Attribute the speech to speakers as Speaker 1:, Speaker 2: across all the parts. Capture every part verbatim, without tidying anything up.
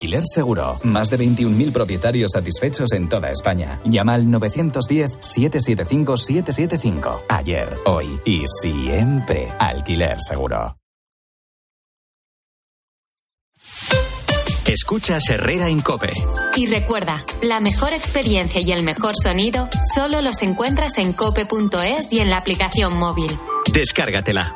Speaker 1: Alquiler Seguro. Más de veintiún mil propietarios satisfechos en toda España. Llama al nueve uno cero, siete siete cinco, siete siete cinco. Ayer, hoy y siempre. Alquiler Seguro.
Speaker 2: Escuchas Herrera en COPE.
Speaker 3: Y recuerda, la mejor experiencia y el mejor sonido solo los encuentras en cope punto es y en la aplicación móvil.
Speaker 2: Descárgatela.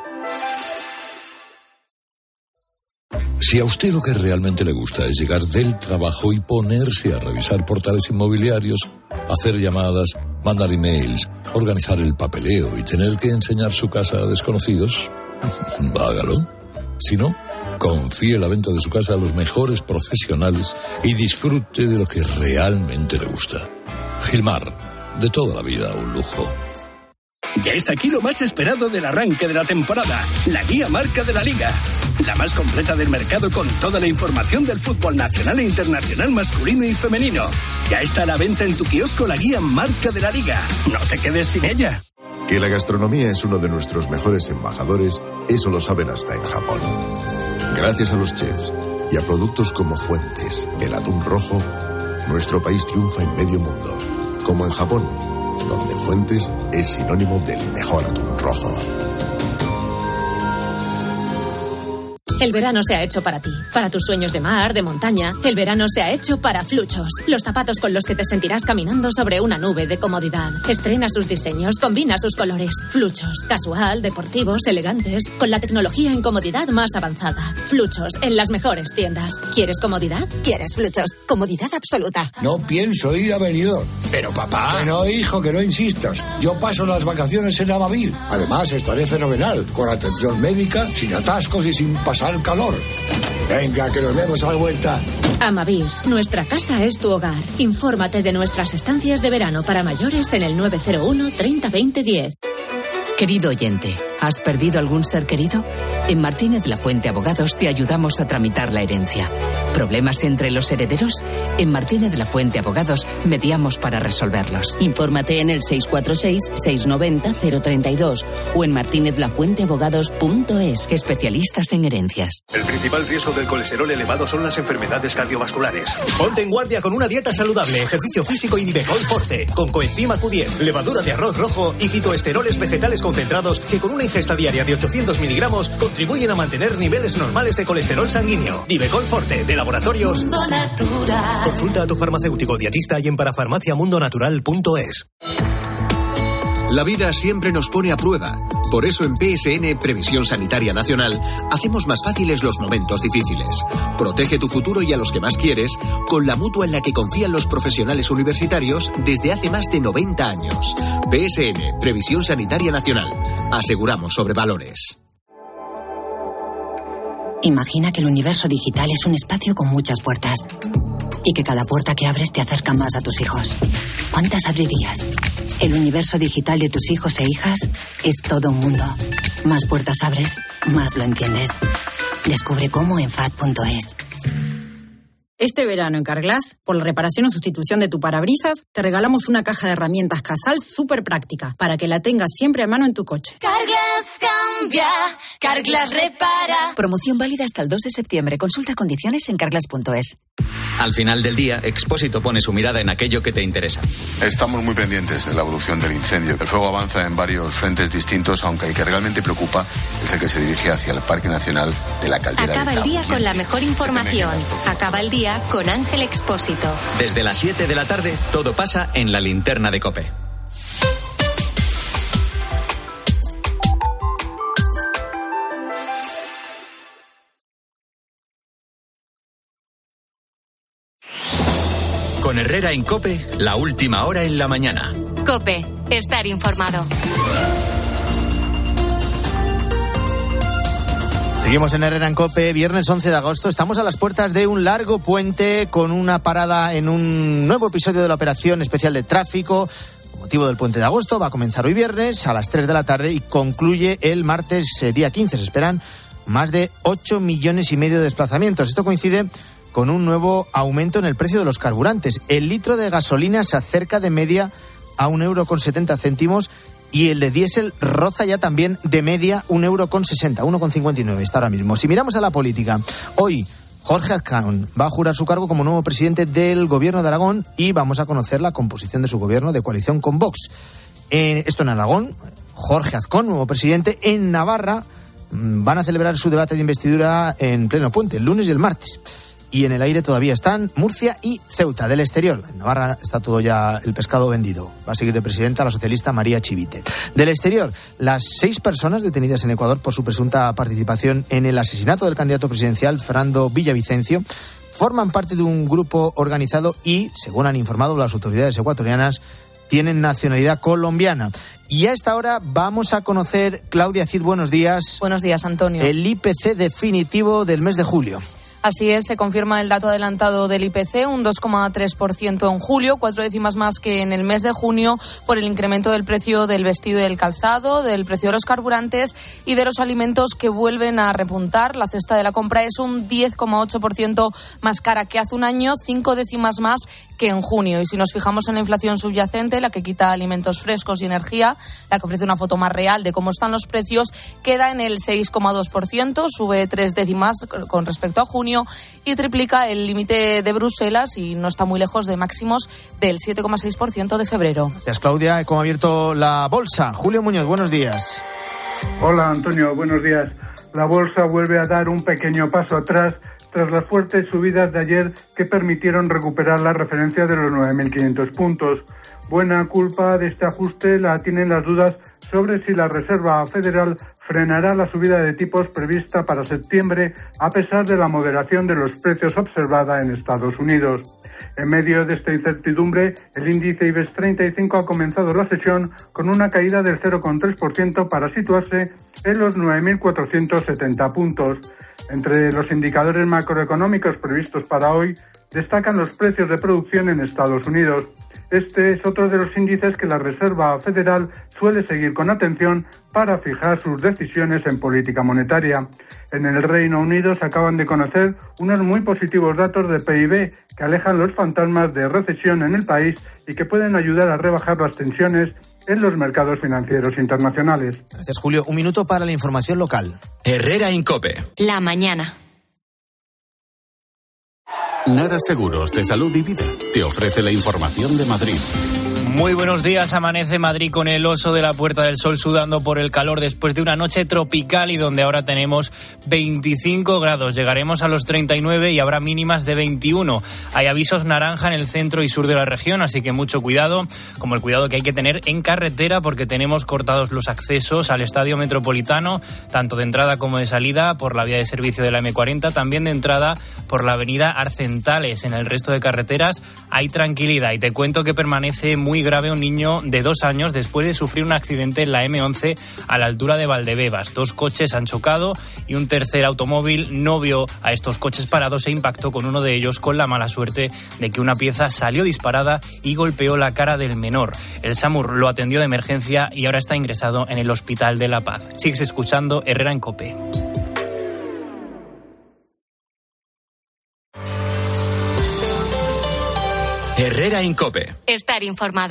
Speaker 4: Si a usted lo que realmente le gusta es llegar del trabajo y ponerse a revisar portales inmobiliarios, hacer llamadas, mandar emails, organizar el papeleo y tener que enseñar su casa a desconocidos, hágalo. Si no, confíe la venta de su casa a los mejores profesionales y disfrute de lo que realmente le gusta. Gilmar, de toda la vida un lujo.
Speaker 5: Ya está aquí lo más esperado del arranque de la temporada, la guía marca de la Liga. La más completa del mercado con toda la información del fútbol nacional e internacional masculino y femenino. Ya está a la venta en tu kiosco la guía marca de la Liga. No te quedes sin ella.
Speaker 6: Que la gastronomía es uno de nuestros mejores embajadores, eso lo saben hasta en Japón. Gracias a los chefs y a productos como Fuentes, el atún rojo, nuestro país triunfa en medio mundo. Como en Japón, donde Fuentes es sinónimo del mejor atún rojo.
Speaker 7: El verano se ha hecho para ti, para tus sueños de mar, de montaña. El verano se ha hecho para Fluchos, los zapatos con los que te sentirás caminando sobre una nube de comodidad. Estrena sus diseños, combina sus colores. Fluchos, casual, deportivos, elegantes, con la tecnología en comodidad más avanzada. Fluchos, en las mejores tiendas. ¿Quieres comodidad?
Speaker 8: ¿Quieres Fluchos? Comodidad absoluta.
Speaker 9: No pienso ir a Benidorm. Pero papá... Que no, hijo, que no insistas. Yo paso las vacaciones en Amavir. Además, estaré fenomenal, con atención médica, sin atascos y sin pasar al calor. Venga, que nos vemos a la vuelta.
Speaker 7: Amavir, nuestra casa es tu hogar. Infórmate de nuestras estancias de verano para mayores en el nueve cero uno, treinta, veinte, diez.
Speaker 10: Querido oyente, ¿has perdido algún ser querido? En Martínez La Fuente Abogados te ayudamos a tramitar la herencia. ¿Problemas entre los herederos? En Martínez La Fuente Abogados mediamos para resolverlos.
Speaker 11: Infórmate en el seis cuatro seis, seis nueve cero, cero tres dos o en martinez la fuente abogados punto es.
Speaker 10: Especialistas en herencias.
Speaker 12: El principal riesgo del colesterol elevado son las enfermedades cardiovasculares. Ponte en guardia con una dieta saludable, ejercicio físico y Nivecol Forte, con coenzima Q diez, levadura de arroz rojo y fitoesteroles vegetales concentrados que con una ingesta diaria de ochocientos miligramos contribuyen a mantener niveles normales de colesterol sanguíneo. Nivecol Forte, de Laboratorios Mundo Natural. Consulta a tu farmacéutico dietista y en parafarmacia mundo natural punto es.
Speaker 13: La vida siempre nos pone a prueba. Por eso en P S N Previsión Sanitaria Nacional hacemos más fáciles los momentos difíciles. Protege tu futuro y a los que más quieres con la mutua en la que confían los profesionales universitarios desde hace más de noventa años. P S N Previsión Sanitaria Nacional. Aseguramos sobre valores.
Speaker 14: Imagina que el universo digital es un espacio con muchas puertas y que cada puerta que abres te acerca más a tus hijos. ¿Cuántas abrirías? El universo digital de tus hijos e hijas es todo un mundo. Más puertas abres, más lo entiendes. Descubre cómo en F A D punto es.
Speaker 15: Este verano en Carglass, por la reparación o sustitución de tu parabrisas, te regalamos una caja de herramientas Casal súper práctica para que la tengas siempre a mano en tu coche.
Speaker 16: Carglass cambia, Carglass repara.
Speaker 17: Promoción válida hasta el dos de septiembre. Consulta condiciones en carglass punto es.
Speaker 2: Al final del día, Expósito pone su mirada en aquello que te interesa.
Speaker 18: Estamos muy pendientes de la evolución del incendio. El fuego avanza en varios frentes distintos, aunque el que realmente preocupa es el que se dirige hacia el Parque Nacional de la Caldera.
Speaker 3: Acaba el día con la mejor información. Acaba el día con Ángel Expósito.
Speaker 2: Desde las siete de la tarde, todo pasa en la linterna de COPE. Con Herrera en COPE, la última hora en la mañana.
Speaker 3: COPE, estar informado.
Speaker 19: Seguimos en Herrera en COPE, viernes once de agosto. Estamos a las puertas de un largo puente con una parada en un nuevo episodio de la operación especial de tráfico. Con motivo del puente de agosto, va a comenzar hoy viernes a las tres de la tarde y concluye el martes eh, día quince. Se esperan más de ocho millones y medio de desplazamientos. Esto coincide con un nuevo aumento en el precio de los carburantes. El litro de gasolina se acerca de media a un euro con setenta céntimos y el de diésel roza ya también de media un euro con sesenta, uno con cincuenta y nueve está ahora mismo. Si miramos a la política, hoy Jorge Azcón va a jurar su cargo como nuevo presidente del Gobierno de Aragón y vamos a conocer la composición de su gobierno de coalición con Vox. Eh, esto en Aragón, Jorge Azcón, nuevo presidente. En Navarra van a celebrar su debate de investidura en pleno puente, el lunes y el martes. Y en el aire todavía están Murcia y Ceuta. Del exterior, en Navarra está todo ya el pescado vendido. Va a seguir de presidenta la socialista María Chivite. Del exterior, las seis personas detenidas en Ecuador por su presunta participación en el asesinato del candidato presidencial Fernando Villavicencio forman parte de un grupo organizado y, según han informado las autoridades ecuatorianas, tienen nacionalidad colombiana. Y a esta hora vamos a conocer, Claudia Cid, buenos días.
Speaker 20: Buenos días, Antonio.
Speaker 19: El I P C definitivo del mes de julio.
Speaker 20: Así es, se confirma el dato adelantado del I P C, un dos coma tres por ciento en julio, cuatro décimas más que en el mes de junio, por el incremento del precio del vestido y del calzado, del precio de los carburantes y de los alimentos que vuelven a repuntar. La cesta de la compra es un diez coma ocho por ciento más cara que hace un año, cinco décimas más que en junio. Y si nos fijamos en la inflación subyacente, la que quita alimentos frescos y energía, la que ofrece una foto más real de cómo están los precios, queda en el seis coma dos por ciento, sube tres décimas con respecto a junio y triplica el límite de Bruselas y no está muy lejos de máximos del siete coma seis por ciento de febrero.
Speaker 19: Gracias, Claudia. ¿Cómo ha abierto la bolsa? Julio Muñoz, buenos días.
Speaker 21: Hola, Antonio, buenos días. La bolsa vuelve a dar un pequeño paso atrás tras las fuertes subidas de ayer que permitieron recuperar la referencia de los nueve mil quinientos puntos. Buena culpa de este ajuste la tienen las dudas sobre si la Reserva Federal frenará la subida de tipos prevista para septiembre a pesar de la moderación de los precios observada en Estados Unidos. En medio de esta incertidumbre, el índice IBEX treinta y cinco ha comenzado la sesión con una caída del cero coma tres por ciento para situarse en los nueve mil cuatrocientos setenta puntos. Entre los indicadores macroeconómicos previstos para hoy destacan los precios de producción en Estados Unidos. Este es otro de los índices que la Reserva Federal suele seguir con atención para fijar sus decisiones en política monetaria. En el Reino Unido se acaban de conocer unos muy positivos datos de P I B que alejan los fantasmas de recesión en el país y que pueden ayudar a rebajar las tensiones en los mercados financieros internacionales.
Speaker 19: Gracias, Julio. Un minuto para la información local.
Speaker 2: Herrera Incope.
Speaker 3: La mañana.
Speaker 22: Nara Seguros de Salud y Vida te ofrece la información de Madrid.
Speaker 23: Muy buenos días. Amanece Madrid con el oso de la Puerta del Sol sudando por el calor después de una noche tropical y donde ahora tenemos veinticinco grados. Llegaremos a los treinta y nueve y habrá mínimas de veintiuno. Hay avisos naranja en el centro y sur de la región, así que mucho cuidado, como el cuidado que hay que tener en carretera porque tenemos cortados los accesos al Estadio Metropolitano, tanto de entrada como de salida por la vía de servicio de la eme cuarenta, también de entrada por la avenida Arcentales. En el resto de carreteras hay tranquilidad y te cuento que permanece muy grave un niño de dos años después de sufrir un accidente en la eme once a la altura de Valdebebas. Dos coches han chocado y un tercer automóvil no vio a estos coches parados e impactó con uno de ellos con la mala suerte de que una pieza salió disparada y golpeó la cara del menor. El SAMUR lo atendió de emergencia y ahora está ingresado en el Hospital de La Paz. Sigues escuchando Herrera en COPE.
Speaker 2: Herrera Incope.
Speaker 3: Estar informado.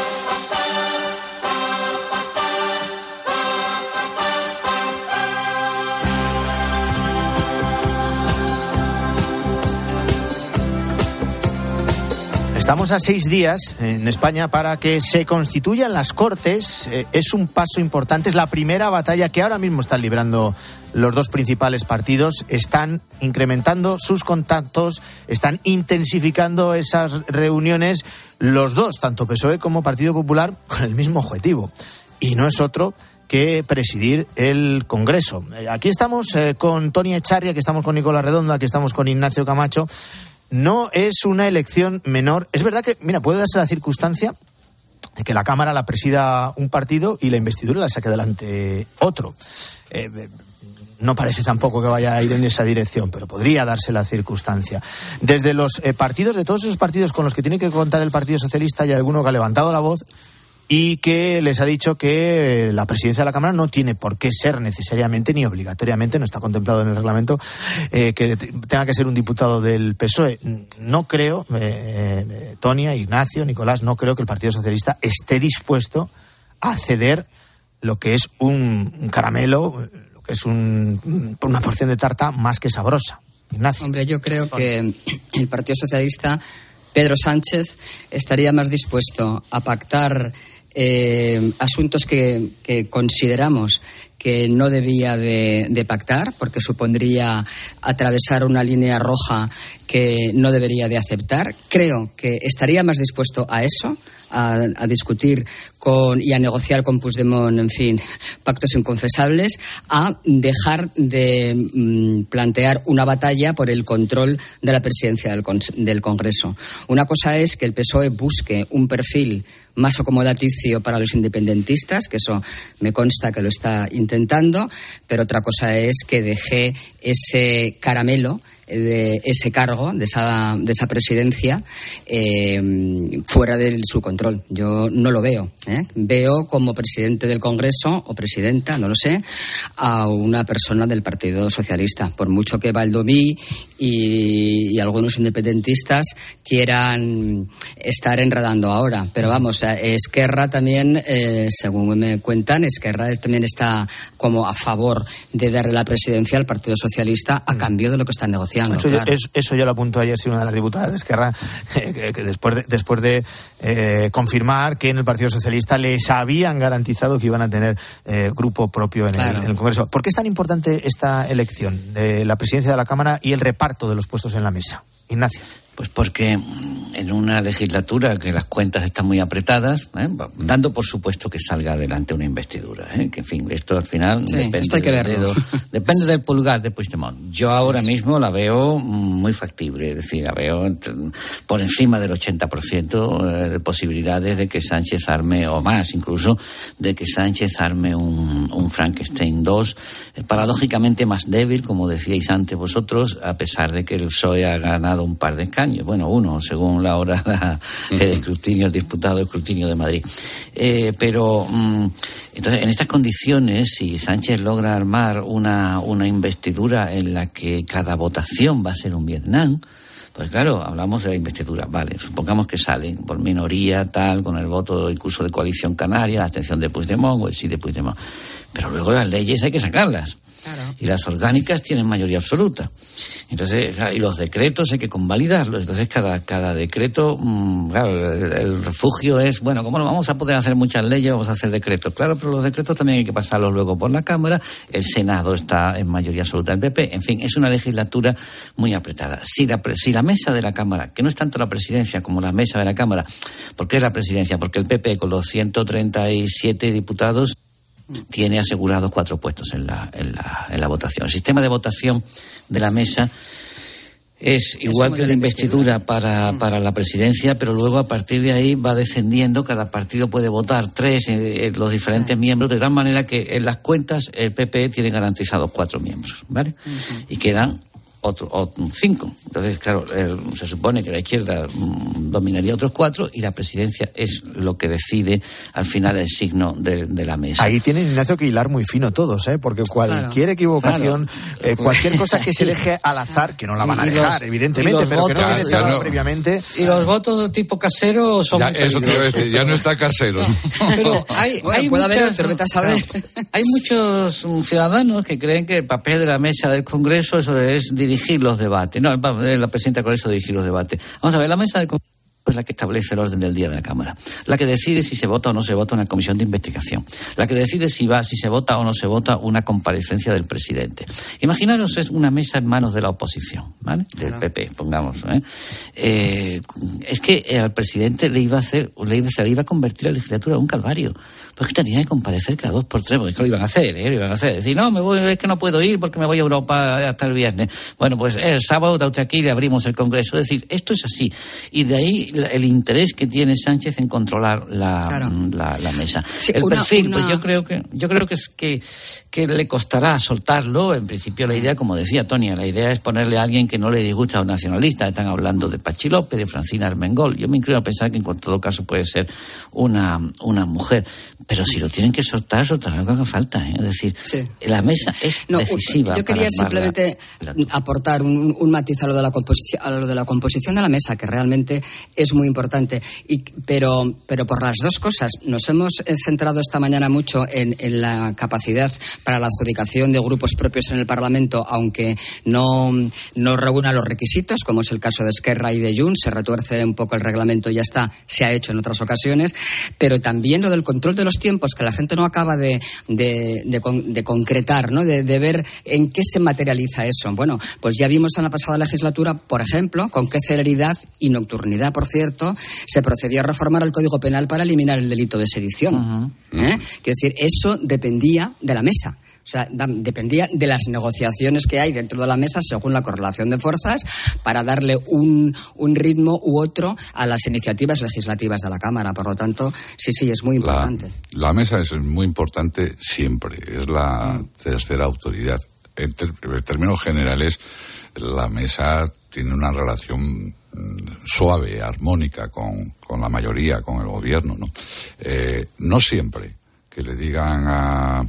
Speaker 19: Estamos a seis días en España para que se constituyan las Cortes. Eh, es un paso importante, es la primera batalla que ahora mismo están librando los dos principales partidos. Están incrementando sus contactos, están intensificando esas reuniones, los dos, tanto P S O E como Partido Popular, con el mismo objetivo. Y no es otro que presidir el Congreso. Eh, aquí estamos eh, con Tony Echarri, aquí estamos con Nicolás Redondo, aquí estamos con Ignacio Camacho. No es una elección menor. Es verdad que, mira, puede darse la circunstancia de que la Cámara la presida un partido y la investidura la saque adelante otro. Eh, no parece tampoco que vaya a ir en esa dirección, pero podría darse la circunstancia. Desde los eh, partidos, de todos esos partidos con los que tiene que contar el Partido Socialista, hay alguno que ha levantado la voz y que les ha dicho que la presidencia de la Cámara no tiene por qué ser necesariamente ni obligatoriamente, no está contemplado en el reglamento, eh, que tenga que ser un diputado del P S O E. No creo, eh, eh, Tonia, Ignacio, Nicolás, no creo que el Partido Socialista esté dispuesto a ceder lo que es un, un caramelo, lo que es un, una porción de tarta más que sabrosa. Ignacio.
Speaker 1: Hombre, yo creo que el Partido Socialista, Pedro Sánchez, estaría más dispuesto a pactar eh, asuntos que, que consideramos que no debía de, de pactar, porque supondría atravesar una línea roja que no debería de aceptar. Creo que estaría más dispuesto a eso, a, a discutir con y a negociar con Puigdemont, en fin, pactos inconfesables, a dejar de mm, plantear una batalla por el control de la presidencia del, con, del Congreso. Una cosa es que el P S O E busque un perfil más acomodaticio para los independentistas, que eso me consta que lo está intentando, pero otra cosa es que deje ese caramelo de ese cargo, de esa, de esa presidencia, eh, fuera de su control. Yo no lo veo. ¿eh? Veo como presidente del Congreso, o presidenta, no lo sé, a una persona del Partido Socialista. Por mucho que Baldoví y, y algunos independentistas quieran estar enredando ahora. Pero vamos, Esquerra también, eh, según me cuentan, Esquerra también está como a favor de darle la presidencia al Partido Socialista a cambio de lo que están negociando.
Speaker 19: Eso,
Speaker 1: claro.
Speaker 19: yo, eso, eso yo lo apuntó ayer, sí, una de las diputadas de Esquerra, eh, que, que después de, después de eh, confirmar que en el Partido Socialista les habían garantizado que iban a tener eh, grupo propio en, claro. el, en el Congreso. ¿Por qué es tan importante esta elección de la presidencia de la Cámara y el reparto de los puestos en la mesa? Ignacio.
Speaker 4: Pues porque en una legislatura que las cuentas están muy apretadas, ¿eh? dando por supuesto que salga adelante una investidura, ¿eh? que en fin, esto al final
Speaker 1: sí,
Speaker 4: depende,
Speaker 1: esto hay que
Speaker 4: del
Speaker 1: verlo.
Speaker 4: dedo, depende del pulgar de Puigdemont. Yo ahora mismo la veo muy factible, es decir, la veo por encima del ochenta por ciento de posibilidades de que Sánchez arme, o más incluso, de que Sánchez arme un, un Frankenstein dos, paradójicamente más débil, como decíais antes vosotros, a pesar de que el P S O E ha ganado un par de escaños. Bueno, uno, según la hora la, el escrutinio, el disputado escrutinio de Madrid. Eh, pero, mm, entonces, en estas condiciones, si Sánchez logra armar una, una investidura en la que cada votación va a ser un Vietnam, pues claro, hablamos de la investidura, vale, supongamos que salen por minoría, tal, con el voto incluso de Coalición Canaria, la abstención de Puigdemont o el sí de Puigdemont. Pero luego las leyes hay que sacarlas. Claro. Y las orgánicas tienen mayoría absoluta. Entonces, y los decretos hay que convalidarlos. Entonces, cada, cada decreto, mmm, claro, el, el refugio es, bueno, como no vamos a poder hacer muchas leyes, vamos a hacer decretos. Claro, pero los decretos también hay que pasarlos luego por la Cámara. El Senado está en mayoría absoluta del P P. En fin, es una legislatura muy apretada. Si la, si la mesa de la Cámara, que no es tanto la presidencia como la mesa de la Cámara, ¿por qué es la presidencia? Porque el P P con los ciento treinta y siete diputados tiene asegurados cuatro puestos en la, en la, en la votación. El sistema de votación de la mesa es igual que la investidura para, para la presidencia, pero luego a partir de ahí va descendiendo, cada partido puede votar tres, eh, los diferentes sí. miembros, de tal manera que en las cuentas el P P tiene garantizados cuatro miembros, ¿vale? Uh-huh. Y quedan otro, otro cinco. Entonces, claro, el, se supone que la izquierda mm, dominaría otros cuatro y la presidencia es lo que decide al final el signo de, de la mesa.
Speaker 19: Ahí tiene Ignacio que hilar muy fino todos, ¿eh? Porque cualquier claro. equivocación, claro. Eh, cualquier cosa que se elige al azar, que no la van a dejar, los, evidentemente, pero votos, que no viene cerrado no. previamente.
Speaker 4: Y los votos de tipo casero son...
Speaker 5: Ya, eso te iba a decir, ya no está casero.
Speaker 4: Pero hay, bueno, hay
Speaker 1: puede
Speaker 4: muchas,
Speaker 1: haber otro, vete a saber.
Speaker 4: Hay muchos ciudadanos que creen que el papel de la mesa del Congreso eso es dirigir los debates. No, la presidenta del Congreso dirigir los debates. Vamos a ver, la mesa del Congreso es la que establece el orden del día de la Cámara, la que decide si se vota o no se vota una comisión de investigación, la que decide si va, si se vota o no se vota una comparecencia del presidente. Imaginaros es una mesa en manos de la oposición, ¿vale? Del P P, pongamos. ¿eh? Eh, es que al presidente le iba a hacer, le iba, se le iba a convertir la legislatura en un calvario, porque tenía que comparecer cada dos por tres, porque es que lo iban a hacer, ¿eh? Lo iban a hacer. Decir, no, me voy, es que no puedo ir porque me voy a Europa hasta el viernes. Bueno, pues el sábado está usted aquí y le abrimos el Congreso. Es decir, esto es así. Y de ahí el interés que tiene Sánchez en controlar la, claro. la, la mesa. Sí, el una, perfil, una... pues yo creo que yo creo que es que, que le costará soltarlo. En principio la idea, como decía Tonia, la idea es ponerle a alguien que no le disgusta a un nacionalista. Están hablando de Pachi López, de Francina Armengol. Yo me inclino a pensar que en todo caso puede ser una, una mujer. Pero si lo tienen que soltar, soltar lo que haga falta, ¿eh? Es decir, sí. la mesa es no, decisiva.
Speaker 1: Yo quería
Speaker 4: para
Speaker 1: simplemente la, la... aportar un, un matiz a lo de la composición, a lo de la composición de la mesa, que realmente es es muy importante. Y, pero, pero por las dos cosas, nos hemos centrado esta mañana mucho en, en la capacidad para la adjudicación de grupos propios en el Parlamento, aunque no, no reúna los requisitos, como es el caso de Esquerra y de Junts, se retuerce un poco el reglamento y ya está, se ha hecho en otras ocasiones, pero también lo del control de los tiempos, que la gente no acaba de, de, de, de concretar, ¿no? De, de ver en qué se materializa eso. Bueno, pues ya vimos en la pasada legislatura, por ejemplo, con qué celeridad y nocturnidad, por cierto, se procedió a reformar el Código Penal para eliminar el delito de sedición. Uh-huh. ¿Eh? Quiero decir, eso dependía de la mesa. O sea, dependía de las negociaciones que hay dentro de la mesa según la correlación de fuerzas para darle un, un ritmo u otro a las iniciativas legislativas de la Cámara. Por lo tanto, sí, sí, es muy importante.
Speaker 5: La, la mesa es muy importante siempre. Es la mm. tercera autoridad. En, ter, en términos generales, la mesa tiene una relación suave, armónica con, con la mayoría, con el gobierno, ¿no? Eh, no siempre que le digan a...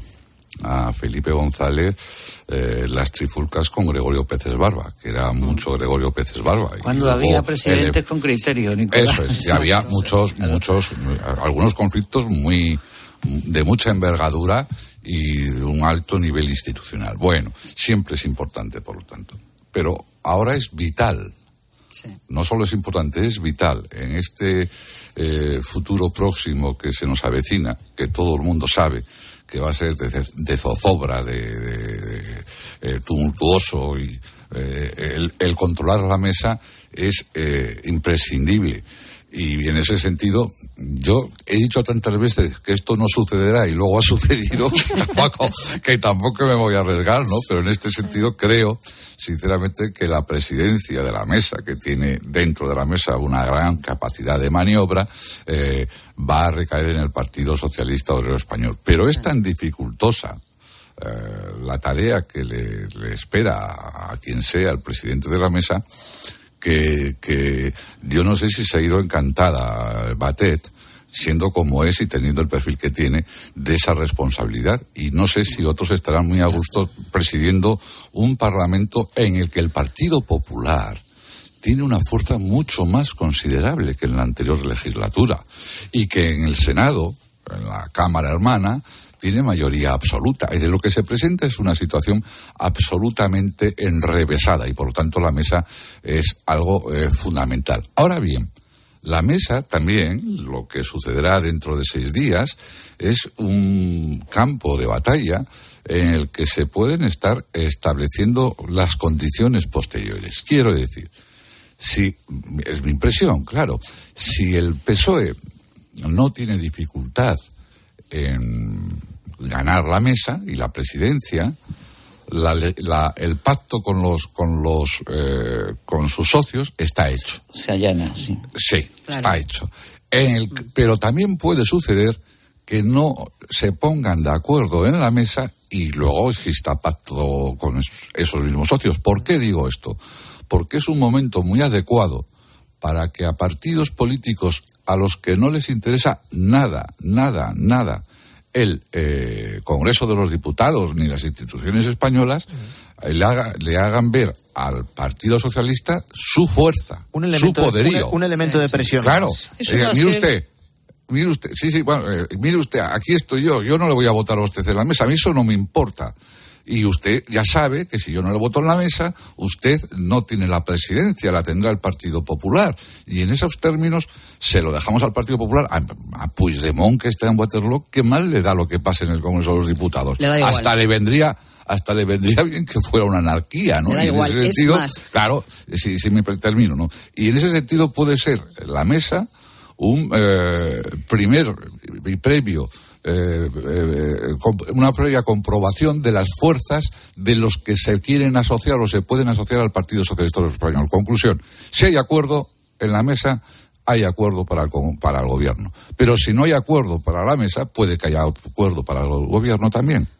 Speaker 5: a Felipe González eh, las trifulcas con Gregorio Peces Barba, que era mucho Gregorio Peces Barba.
Speaker 4: Cuando había presidentes el... con criterio, Nicolás.
Speaker 5: Eso es, y había muchos, muchos, algunos conflictos muy de mucha envergadura y de un alto nivel institucional. Bueno, siempre es importante, por lo tanto. Pero ahora es vital. Sí. No solo es importante, es vital. En este eh, futuro próximo que se nos avecina, que todo el mundo sabe que va a ser de, de zozobra, de, de, de eh, tumultuoso, y eh, el, el controlar la mesa es eh, imprescindible. Y en ese sentido, yo he dicho tantas veces que esto no sucederá y luego ha sucedido, que tampoco, que tampoco me voy a arriesgar, ¿no? Pero en este sentido creo, sinceramente, que la presidencia de la mesa, que tiene dentro de la mesa una gran capacidad de maniobra, eh, va a recaer en el Partido Socialista Obrero Español. Pero es tan dificultosa eh, la tarea que le, le espera a, a quien sea el presidente de la mesa, Que, que yo no sé si se ha ido encantada Batet, siendo como es y teniendo el perfil que tiene, de esa responsabilidad. Y no sé si otros estarán muy a gusto presidiendo un Parlamento en el que el Partido Popular tiene una fuerza mucho más considerable que en la anterior legislatura. Y que en el Senado, en la Cámara Hermana, tiene mayoría absoluta, y de lo que se presenta es una situación absolutamente enrevesada, y por lo tanto la mesa es algo eh, fundamental. Ahora bien, la mesa también, lo que sucederá dentro de seis días, es un campo de batalla en el que se pueden estar estableciendo las condiciones posteriores. Quiero decir, si, es mi impresión, claro, si el P S O E no tiene dificultad en ganar la mesa y la presidencia, la, la, el pacto con los con los eh, con sus socios está hecho.
Speaker 4: Se allana, sí.
Speaker 5: Sí, claro. Está hecho. En el, pero también puede suceder que no se pongan de acuerdo en la mesa y luego exista pacto con esos, esos mismos socios. ¿Por qué digo esto? Porque es un momento muy adecuado para que a partidos políticos a los que no les interesa nada, nada, nada el eh, Congreso de los Diputados ni las instituciones españolas uh-huh. le, haga, le hagan ver al Partido Socialista su fuerza,
Speaker 19: un elemento,
Speaker 5: su poderío.
Speaker 19: Un, un elemento sí, de presión.
Speaker 5: Claro. Eh, mire usted, mire usted, sí, sí, bueno, eh, mire usted, aquí estoy yo, yo no le voy a votar a usted en la mesa, a mí eso no me importa. Y usted ya sabe que si yo no le voto en la mesa, usted no tiene la presidencia, la tendrá el Partido Popular. Y en esos términos se lo dejamos al Partido Popular, a, a Puigdemont, que está en Waterloo, que mal le da lo que pase en el Congreso de los Diputados.
Speaker 1: Le da igual.
Speaker 5: Hasta le vendría, hasta le vendría bien que fuera una anarquía, ¿no?
Speaker 1: Le da
Speaker 5: y en
Speaker 1: igual,
Speaker 5: ese sentido,
Speaker 1: es más.
Speaker 5: Claro, si, si me termino, ¿no? Y en ese sentido puede ser la mesa un eh, primer y previo Eh, eh, una previa comprobación de las fuerzas de los que se quieren asociar o se pueden asociar al Partido Socialista Español. Conclusión, si hay acuerdo en la mesa, hay acuerdo para el, para el gobierno. Pero si no hay acuerdo para la mesa, puede que haya acuerdo para el gobierno también.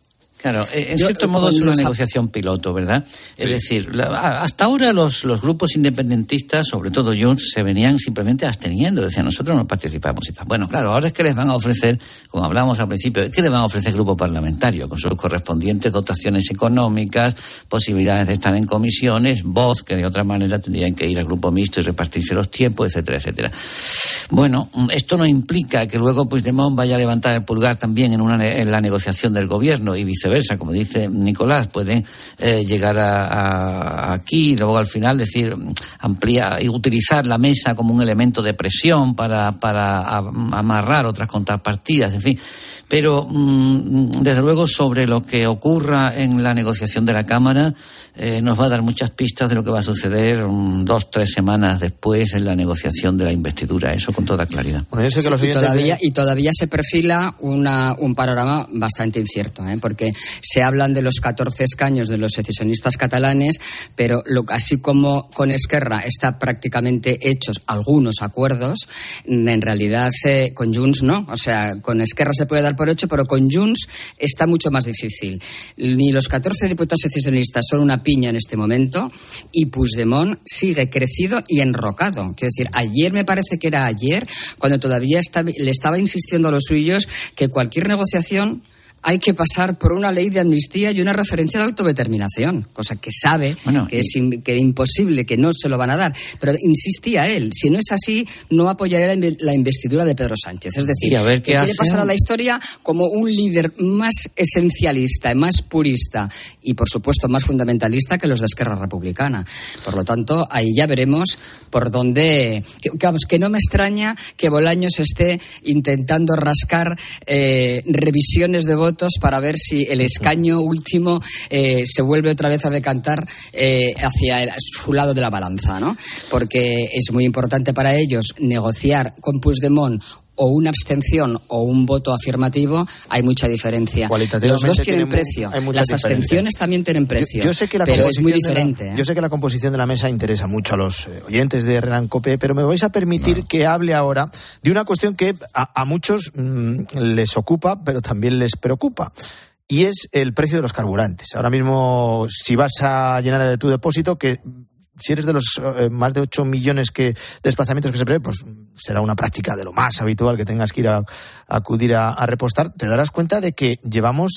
Speaker 4: Claro, en
Speaker 1: Yo,
Speaker 4: cierto modo es una
Speaker 1: los...
Speaker 4: negociación piloto, ¿verdad? Sí. Es decir, la, hasta ahora los, los grupos independentistas, sobre todo Junts, se venían simplemente absteniendo, decían, nosotros no participamos y tal. Bueno, claro, ahora es que les van a ofrecer, como hablábamos al principio, ¿qué les van a ofrecer el grupo parlamentario? Con sus correspondientes dotaciones económicas, posibilidades de estar en comisiones, voz, que de otra manera tendrían que ir al grupo mixto y repartirse los tiempos, etcétera, etcétera. Bueno, esto no implica que luego Puigdemont vaya a levantar el pulgar también en, una, en la negociación del gobierno y viceversa. Como dice Nicolás, pueden eh, llegar a, a, aquí y luego al final decir, ampliar y utilizar la mesa como un elemento de presión para, para amarrar otras contrapartidas, en fin. Pero, mmm, desde luego, sobre lo que ocurra en la negociación de la Cámara, eh, nos va a dar muchas pistas de lo que va a suceder um, dos, tres semanas después en la negociación de la investidura. Eso con toda claridad.
Speaker 19: Bueno, yo sé que los
Speaker 1: y, todavía,
Speaker 19: de...
Speaker 1: y todavía se perfila una, un panorama bastante incierto, ¿eh? Porque se hablan de los catorce escaños de los secesionistas catalanes, pero lo, así como con Esquerra está prácticamente hechos algunos acuerdos, en realidad eh, con Junts no. O sea, con Esquerra se puede dar por hecho, pero con Junts está mucho más difícil. Ni los catorce diputados secesionistas son una piña en este momento y Puigdemont sigue crecido y enrocado. Quiero decir, ayer me parece que era ayer cuando todavía estaba, le estaba insistiendo a los suyos que cualquier negociación hay que pasar por una ley de amnistía y una referencia de autodeterminación, cosa que sabe bueno, que es in, que imposible, que no se lo van a dar. Pero insistía él, si no es así, no apoyaré la, la investidura de Pedro Sánchez. Es decir, a ver que quiere pasar a la historia como un líder más esencialista, más purista y, por supuesto, más fundamentalista que los de Esquerra Republicana. Por lo tanto, ahí ya veremos por dónde... Que, vamos, que no me extraña que Bolaños esté intentando rascar eh, revisiones de votos para ver si el escaño último eh, se vuelve otra vez a decantar eh, hacia el, su lado de la balanza, ¿no? Porque es muy importante para ellos negociar con Puigdemont o una abstención o un voto afirmativo. Hay mucha diferencia. Los dos tienen precio. Las abstenciones también tienen precio.
Speaker 19: Yo, yo sé que la
Speaker 1: pero es muy diferente.
Speaker 19: La,
Speaker 1: ¿eh?
Speaker 19: Yo sé que la composición de la mesa interesa mucho a los oyentes de Herrera en Cope, pero me vais a permitir no. que hable ahora de una cuestión que a, a muchos mmm, les ocupa, pero también les preocupa. Y es el precio de los carburantes. Ahora mismo, si vas a llenar de tu depósito, que si eres de los eh, más de ocho millones que desplazamientos que se prevé, pues será una práctica de lo más habitual que tengas que ir a, a acudir a, a repostar, te darás cuenta de que llevamos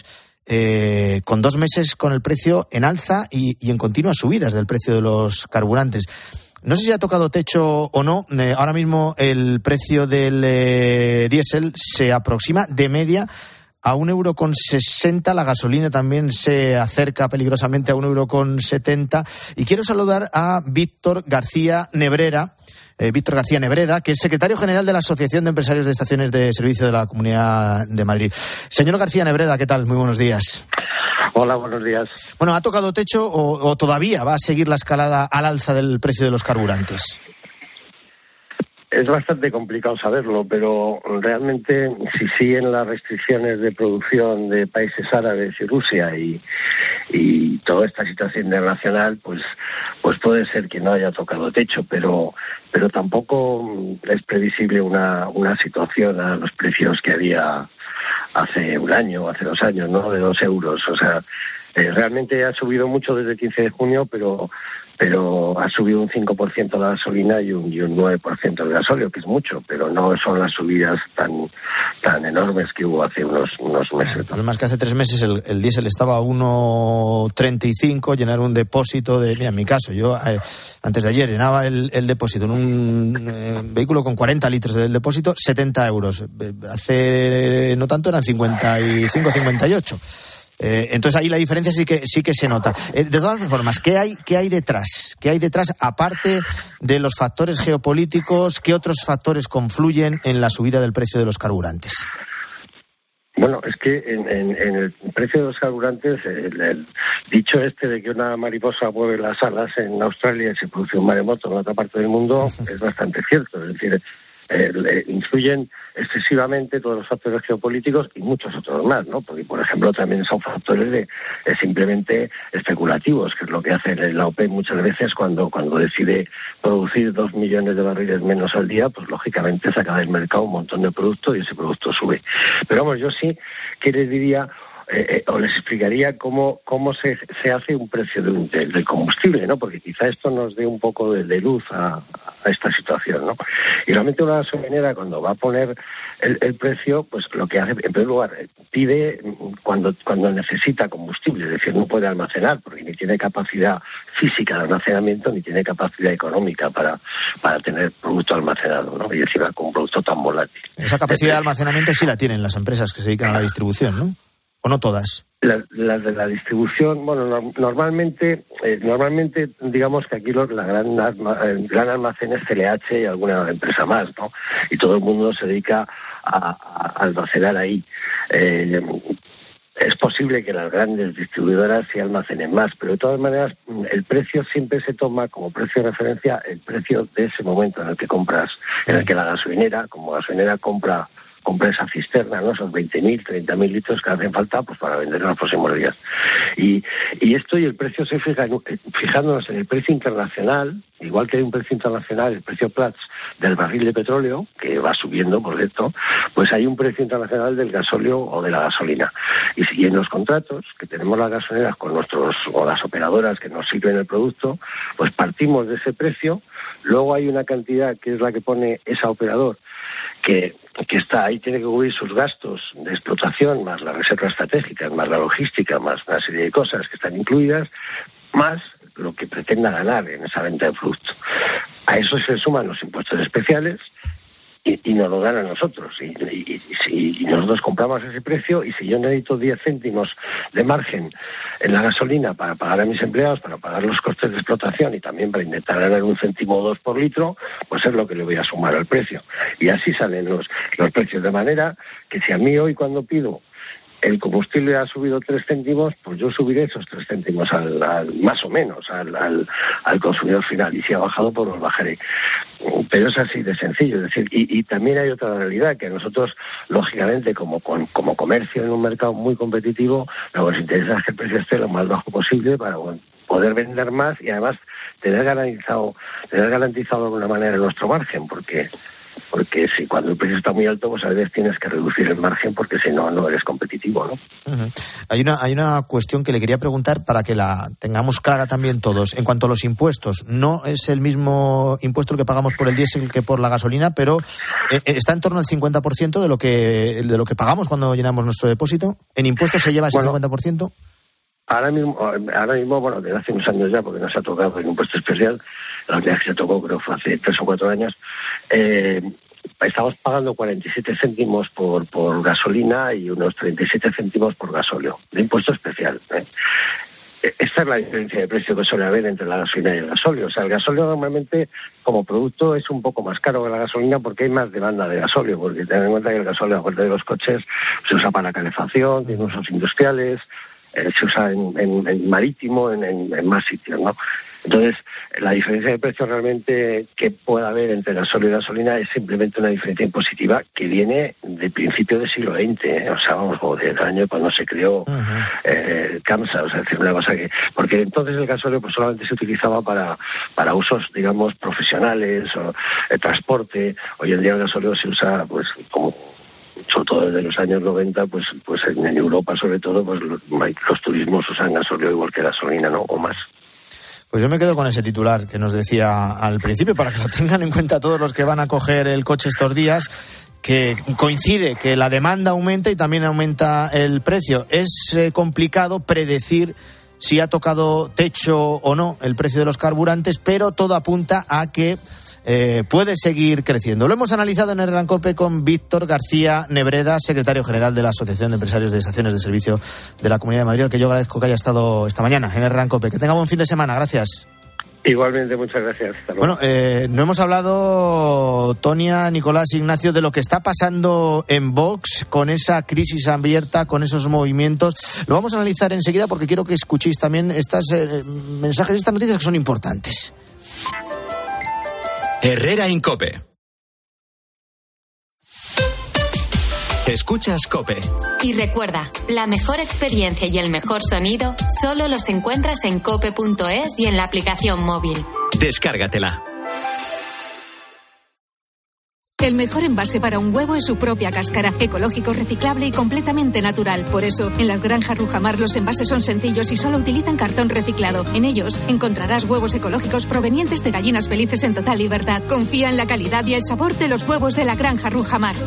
Speaker 19: eh, con dos meses con el precio en alza y, y en continuas subidas del precio de los carburantes. No sé si ha tocado techo o no. Eh, ahora mismo el precio del eh, diésel se aproxima de media a un euro con sesenta, la gasolina también se acerca peligrosamente a un euro con setenta. Y quiero saludar a Víctor García Nebrera, eh, Víctor García Nebreda, que es secretario general de la Asociación de Empresarios de Estaciones de Servicio de la Comunidad de Madrid. Señor García Nebreda, ¿qué tal? Muy buenos días.
Speaker 6: Hola, buenos días.
Speaker 19: Bueno, ¿ha tocado techo o, o todavía va a seguir la escalada al alza del precio de los carburantes?
Speaker 6: Es bastante complicado saberlo, pero realmente si siguen las restricciones de producción de países árabes y Rusia y, y toda esta situación internacional, pues pues puede ser que no haya tocado techo, pero pero tampoco es previsible una, una situación a los precios que había hace un año o hace dos años, ¿no? De dos euros. O sea, eh, realmente ha subido mucho desde el quince de junio, pero... pero ha subido un cinco por ciento la gasolina y un, y un nueve por ciento el gasóleo, que es mucho, pero no son las subidas tan tan enormes que hubo hace unos, unos meses.
Speaker 19: El problema es que hace tres meses el, el diésel estaba a uno treinta y cinco, llenar un depósito de... Mira, en mi caso, yo eh, antes de ayer llenaba el, el depósito en un eh, vehículo con cuarenta litros del depósito, setenta euros. Hace no tanto eran cincuenta y cinco, cincuenta y ocho. Eh, entonces ahí la diferencia sí que sí que se nota. Eh, de todas formas, ¿qué hay qué hay detrás? ¿Qué hay detrás aparte de los factores geopolíticos? ¿Qué otros factores confluyen en la subida del precio de los carburantes?
Speaker 6: Bueno, es que en, en, en el precio de los carburantes, el, el dicho este de que una mariposa mueve las alas en Australia y se produce un maremoto en otra parte del mundo es bastante cierto. Es decir, Eh, le influyen excesivamente todos los factores geopolíticos y muchos otros más, ¿no? Porque, por ejemplo, también son factores de, de simplemente especulativos, que es lo que hace la OPEP muchas veces cuando cuando decide producir dos millones de barriles menos al día, pues lógicamente saca del mercado un montón de productos y ese producto sube. Pero vamos, yo sí que les diría eh, o les explicaría cómo cómo se, se hace un precio de un, de, del combustible, ¿no? Porque quizá esto nos dé un poco de, de luz a, a esta situación, ¿no? Y realmente una gasolinera, cuando va a poner el, el precio, pues lo que hace, en primer lugar, pide cuando cuando necesita combustible, es decir, no puede almacenar, porque ni tiene capacidad física de almacenamiento, ni tiene capacidad económica para, para tener producto almacenado, ¿no? Y encima con un producto tan volátil.
Speaker 19: Esa capacidad de almacenamiento sí la tienen las empresas que se dedican a la distribución, ¿no? ¿O no todas?
Speaker 6: Las la de la distribución, bueno, no, normalmente, eh, normalmente digamos que aquí los, la gran, arma, el gran almacén es C L H y alguna empresa más, ¿no? Y todo el mundo se dedica a, a almacenar ahí. Eh, es posible que las grandes distribuidoras sí almacenen más, pero de todas maneras el precio siempre se toma como precio de referencia el precio de ese momento en el que compras, en el que la gasolinera, como gasolinera compra compra esa cisterna, ¿no? Esos veinte mil, treinta mil litros que hacen falta pues para vender en los próximos días. Y, y esto y el precio se fija, en, fijándonos en el precio internacional, igual que hay un precio internacional, el precio Platts del barril de petróleo, que va subiendo, por cierto, pues hay un precio internacional del gasóleo o de la gasolina. Y, y en los contratos que tenemos las gasolineras con nuestros, o las operadoras que nos sirven el producto, pues partimos de ese precio, luego hay una cantidad que es la que pone ese operador, que, que está ahí, tiene que cubrir sus gastos de explotación, más las reservas estratégicas, más la logística, más una serie de cosas que están incluidas, más lo que pretenda ganar en esa venta de producto. A eso se suman los impuestos especiales y, y nos lo dan a nosotros. Y, y, y, y nosotros compramos ese precio, y si yo necesito diez céntimos de margen en la gasolina para pagar a mis empleados, para pagar los costes de explotación y también para intentar ganar un céntimo o dos por litro, pues es lo que le voy a sumar al precio. Y así salen los, los precios, de manera que si a mí hoy cuando pido el combustible ha subido tres céntimos, pues yo subiré esos tres céntimos al, al más o menos al, al, al consumidor final, y si ha bajado pues los bajaré. Pero es así de sencillo, es decir, y, y también hay otra realidad, que a nosotros, lógicamente, como, con, como comercio en un mercado muy competitivo, lo que nos interesa es que el precio esté lo más bajo posible para, bueno, poder vender más y además tener garantizado, tener garantizado de alguna manera nuestro margen, porque porque si cuando el precio está muy alto, pues a veces tienes que reducir el margen, porque si no, no eres competitivo, ¿no?
Speaker 19: Uh-huh. Hay una, hay una cuestión que le quería preguntar para que la tengamos clara también todos. En cuanto a los impuestos, no es el mismo impuesto el que pagamos por el diésel que por la gasolina, pero eh, está en torno al cincuenta por ciento de lo que de lo que pagamos cuando llenamos nuestro depósito. ¿En impuestos se lleva ese bueno, cincuenta por ciento?
Speaker 6: Ahora mismo, ahora mismo, bueno, desde hace unos años ya, porque no se ha tocado el impuesto especial, la última vez que se tocó creo fue hace tres o cuatro años, eh, estamos pagando cuarenta y siete céntimos por, por gasolina y unos treinta y siete céntimos por gasóleo, de impuesto especial, ¿eh? Esta es la diferencia de precio que suele haber entre la gasolina y el gasóleo. O sea, el gasóleo normalmente como producto es un poco más caro que la gasolina porque hay más demanda de gasóleo, porque ten en cuenta que el gasóleo, aparte de los coches, se usa para la calefacción, tiene usos industriales, eh, se usa en, en, en marítimo, en, en, en más sitios, ¿no? Entonces, la diferencia de precio realmente que pueda haber entre gasóleo y gasolina es simplemente una diferencia impositiva que viene del principio del siglo veinte, ¿eh? O sea, vamos, o del año cuando se creó uh-huh. eh, CAMSA, o sea, decir una cosa que... Porque entonces el gasóleo pues solamente se utilizaba para, para usos, digamos, profesionales o el transporte. Hoy en día el gasóleo se usa, pues, como... sobre todo desde los años noventa, pues pues en, en Europa sobre todo, pues los, los turismos usan gasóleo igual que gasolina, ¿no? O más.
Speaker 19: Pues yo me quedo con ese titular que nos decía al principio, para que lo tengan en cuenta todos los que van a coger el coche estos días, que coincide que la demanda aumenta y también aumenta el precio. Es eh, complicado predecir si ha tocado techo o no el precio de los carburantes, pero todo apunta a que eh, puede seguir creciendo. Lo hemos analizado en Herrera en Cope con Víctor García Nebreda, secretario general de la Asociación de Empresarios de Estaciones de Servicio de la Comunidad de Madrid, al que yo agradezco que haya estado esta mañana en Herrera en Cope. Que tenga buen fin de semana. Gracias.
Speaker 6: Igualmente, muchas gracias. Hasta luego.
Speaker 19: Bueno, eh, no hemos hablado, Tonia, Nicolás, Ignacio, de lo que está pasando en Vox con esa crisis abierta, con esos movimientos. Lo vamos a analizar enseguida porque quiero que escuchéis también estos eh, mensajes, estas noticias que son importantes.
Speaker 2: Herrera en Cope. Escuchas Cope.
Speaker 3: Y recuerda, la mejor experiencia y el mejor sonido solo los encuentras en cope punto es y en la aplicación móvil.
Speaker 2: Descárgatela.
Speaker 7: El mejor envase para un huevo es su propia cáscara, ecológico, reciclable y completamente natural. Por eso, en las granjas Rujamar los envases son sencillos y solo utilizan cartón reciclado. En ellos encontrarás huevos ecológicos provenientes de gallinas felices en total libertad. Confía en la calidad y el sabor de los huevos de la granja Rujamar.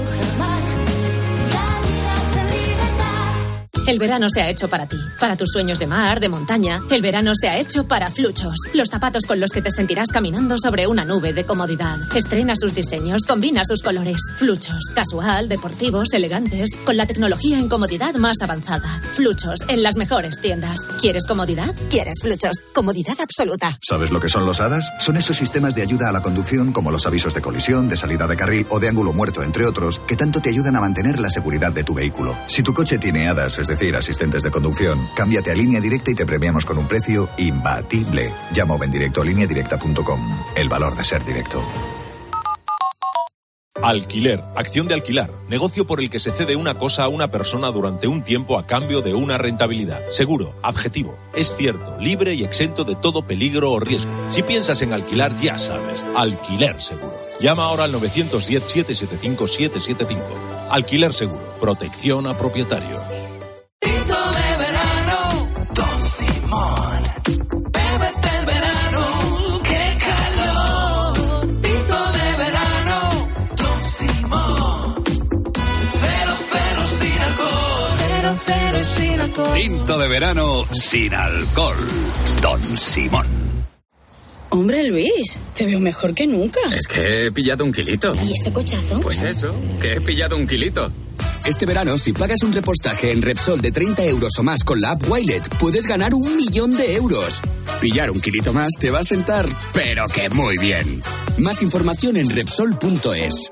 Speaker 8: El verano se ha hecho para ti, para tus sueños de mar, de montaña. El verano se ha hecho para Fluchos, los zapatos con los que te sentirás caminando sobre una nube de comodidad. Estrena sus diseños, combina sus colores. Fluchos, casual, deportivos, elegantes, con la tecnología en comodidad más avanzada. Fluchos, en las mejores tiendas. ¿Quieres comodidad?
Speaker 7: ¿Quieres Fluchos? Comodidad absoluta.
Speaker 9: ¿Sabes lo que son los A D A S? Son esos sistemas de ayuda a la conducción como los avisos de colisión, de salida de carril o de ángulo muerto, entre otros, que tanto te ayudan a mantener la seguridad de tu vehículo. Si tu coche tiene A D A S, es decir, asistentes de conducción, cámbiate a Línea Directa y te premiamos con un precio imbatible. Llama o ven directo a línea directa punto com. El valor de ser directo.
Speaker 24: Alquiler, acción de alquilar, negocio por el que se cede una cosa a una persona durante un tiempo a cambio de una rentabilidad. Seguro, objetivo, es cierto, libre y exento de todo peligro o riesgo. Si piensas en alquilar, ya sabes, Alquiler Seguro. Llama ahora al nueve uno cero, siete siete cinco, siete siete cinco. Alquiler Seguro, protección a propietarios.
Speaker 25: Tinto de verano, Don Simón. Bébete el verano, qué calor. Tinto de verano, Don Simón. Cero, cero sin alcohol. Cero, cero sin alcohol.
Speaker 26: Tinto de verano sin alcohol. Don Simón.
Speaker 27: Hombre, Luis, te veo mejor que nunca.
Speaker 28: Es que he pillado un kilito.
Speaker 27: ¿Y ese cochazo?
Speaker 28: Pues eso, que he pillado un kilito.
Speaker 29: Este verano, si pagas un repostaje en Repsol de treinta euros o más con la app Wilet, puedes ganar un millón de euros. Pillar un kilito más te va a sentar, pero que muy bien. Más información en Repsol punto es.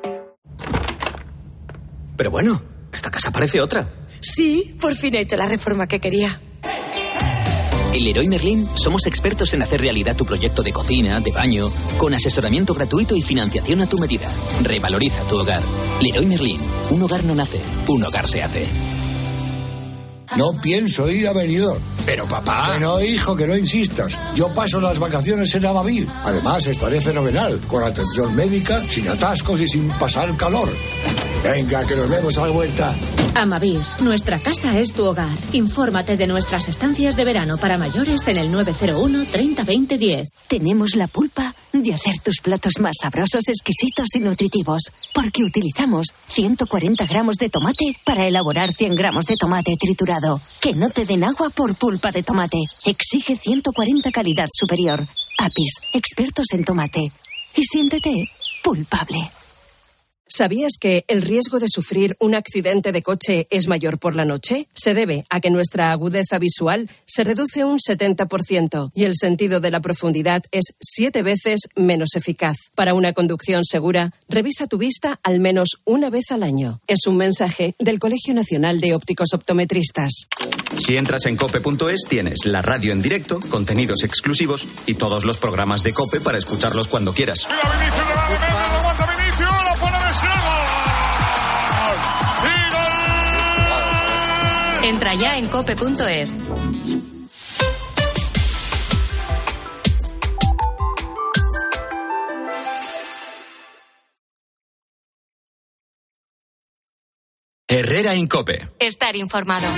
Speaker 30: Pero bueno, esta casa parece otra.
Speaker 27: Sí, por fin he hecho la reforma que quería.
Speaker 30: En Leroy Merlin somos expertos en hacer realidad tu proyecto de cocina, de baño, con asesoramiento gratuito y financiación a tu medida. Revaloriza tu hogar. Leroy Merlin. Un hogar no nace, un hogar se hace.
Speaker 31: No pienso ir a Benidorm. Pero papá... Que no, hijo, que no insistas. Yo paso las vacaciones en Amavir. Además, estaré fenomenal, con atención médica, sin atascos y sin pasar calor. Venga, que nos vemos a la vuelta.
Speaker 8: Amavir, nuestra casa es tu hogar. Infórmate de nuestras estancias de verano para mayores en el nueve cero uno, treinta, veinte, diez.
Speaker 14: Tenemos la pulpa de hacer tus platos más sabrosos, exquisitos y nutritivos, porque utilizamos ciento cuarenta gramos de tomate para elaborar cien gramos de tomate triturado. Que no te den agua por pulpa de tomate. Exige ciento cuarenta calidad superior. Apis, expertos en tomate. Y siéntete pulpable.
Speaker 32: ¿Sabías que el riesgo de sufrir un accidente de coche es mayor por la noche? Se debe a que nuestra agudeza visual se reduce un setenta por ciento y el sentido de la profundidad es siete veces menos eficaz. Para una conducción segura, revisa tu vista al menos una vez al año. Es un mensaje del Colegio Nacional de Ópticos Optometristas.
Speaker 2: Si entras en cope punto es, tienes la radio en directo, contenidos exclusivos y todos los programas de COPE para escucharlos cuando quieras.
Speaker 3: Entra ya en cope punto es.
Speaker 2: Herrera en COPE.
Speaker 3: Estar informado.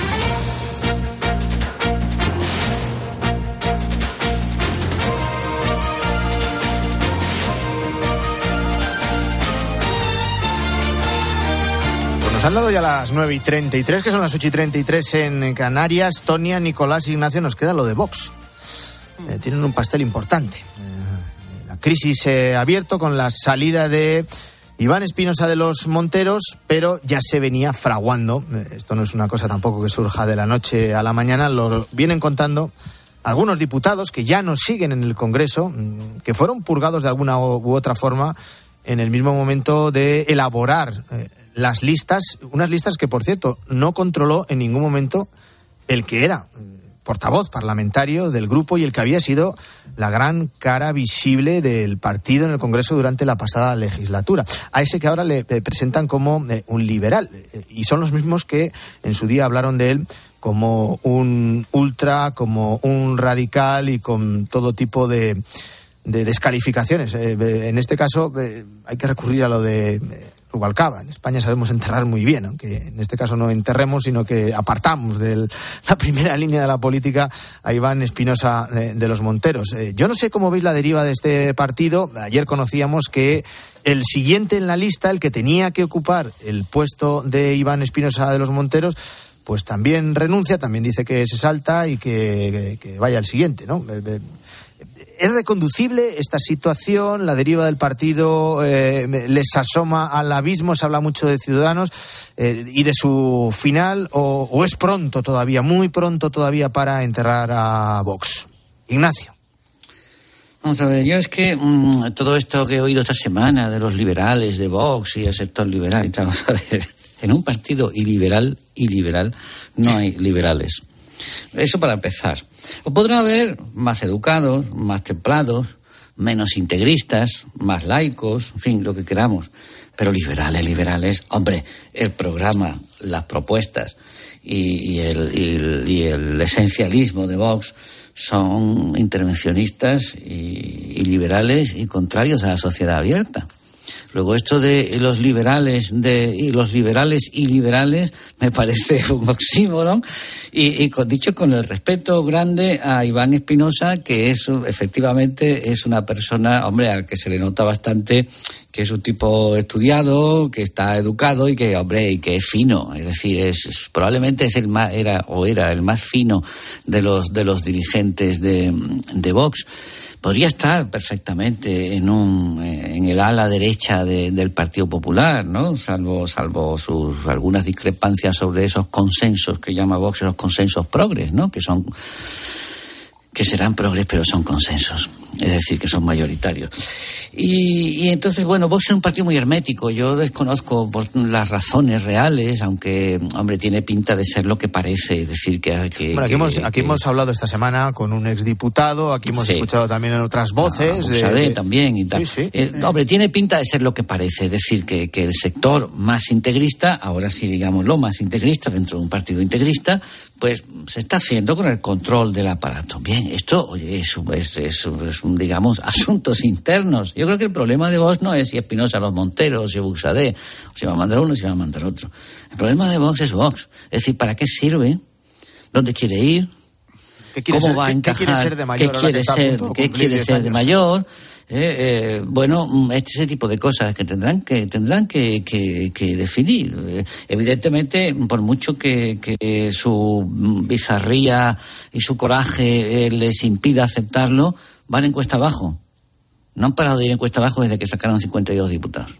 Speaker 19: Nos han dado ya las nueve y treinta y tres, que son las ocho y treinta y tres en Canarias. Tonia, Nicolás, Ignacio, nos queda lo de Vox. Eh, tienen un pastel importante. Eh, la crisis se ha abierto con la salida de Iván Espinosa de los Monteros, pero ya se venía fraguando. Eh, esto no es una cosa tampoco que surja de la noche a la mañana. Lo vienen contando algunos diputados que ya no siguen en el Congreso, que fueron purgados de alguna u otra forma en el mismo momento de elaborar eh, las listas, unas listas que, por cierto, no controló en ningún momento el que era portavoz parlamentario del grupo y el que había sido la gran cara visible del partido en el Congreso durante la pasada legislatura. A ese que ahora le presentan como eh, un liberal. Y son los mismos que en su día hablaron de él como un ultra, como un radical y con todo tipo de... de descalificaciones. Eh, en este caso eh, hay que recurrir a lo de eh, Rubalcaba. En España sabemos enterrar muy bien, aunque en este caso no enterremos, sino que apartamos de la primera línea de la política a Iván Espinosa de, de los Monteros. Eh, yo no sé cómo veis la deriva de este partido. Ayer conocíamos que el siguiente en la lista, el que tenía que ocupar el puesto de Iván Espinosa de los Monteros, pues también renuncia, también dice que se salta y que, que, que vaya al siguiente, ¿no? ¿Es reconducible esta situación? ¿La deriva del partido eh, les asoma al abismo? Se habla mucho de Ciudadanos eh, y de su final, o, o es pronto todavía, muy pronto todavía para enterrar a Vox. Ignacio.
Speaker 4: Vamos a ver, yo es que mmm, todo esto que he oído esta semana de los liberales, de Vox y el sector liberal y tal, vamos a ver, en un partido iliberal, iliberal, no hay liberales. Eso para empezar. O podrá haber más educados, más templados, menos integristas, más laicos, en fin, lo que queramos. Pero liberales, liberales, hombre, el programa, las propuestas y, y, el, y, el, y el esencialismo de Vox son intervencionistas y, y liberales y contrarios a la sociedad abierta. Luego esto de los liberales de y los liberales y liberales me parece un oxímoron y, y con, dicho con el respeto grande a Iván Espinosa, que es efectivamente es una persona, hombre, al que se le nota bastante que es un tipo estudiado, que está educado y que, hombre, y que es fino, es decir, es, es probablemente es el más era o era el más fino de los de los dirigentes de de Vox. Podría estar perfectamente en un en el ala derecha de, del Partido Popular, ¿no? Salvo salvo sus algunas discrepancias sobre esos consensos que llama Vox, esos consensos progres, ¿no? Que son que serán progres, pero son consensos, es decir, que son mayoritarios. Y, y entonces, bueno, Vox es un partido muy hermético. Yo desconozco por las razones reales, aunque, hombre, tiene pinta de ser lo que parece, es decir, que... que
Speaker 19: bueno, aquí,
Speaker 4: que,
Speaker 19: hemos, aquí
Speaker 4: que,
Speaker 19: hemos hablado esta semana con un exdiputado, aquí hemos sí. escuchado también en otras voces...
Speaker 4: Ah, Busadé
Speaker 19: de...
Speaker 4: también y tal.
Speaker 19: Sí, sí.
Speaker 4: Eh, hombre, tiene pinta de ser lo que parece, es decir, que, que el sector más integrista, ahora sí digamos lo más integrista dentro de un partido integrista, pues se está haciendo con el control del aparato. Bien, esto, oye, es, es, es, es digamos, asuntos internos. Yo creo que el problema de Vox no es si Espinosa los Monteros, si Busadé, o si va a mandar uno, si va a mandar otro. El problema de Vox es Vox. Es decir, ¿para qué sirve? ¿Dónde quiere ir?
Speaker 19: ¿Qué quiere
Speaker 4: ¿Cómo
Speaker 19: ser,
Speaker 4: va a
Speaker 19: ¿qué,
Speaker 4: encajar?
Speaker 19: ¿Qué quiere ser de mayor?
Speaker 4: ¿Qué quiere ser, ¿qué quiere ser de mayor? Eh, eh, bueno, este ese tipo de cosas que tendrán que tendrán que, que, que definir. Eh, evidentemente, por mucho que, que su bizarría y su coraje eh, les impida aceptarlo, van en cuesta abajo. No han parado de ir en cuesta abajo desde que sacaron cincuenta y dos diputados.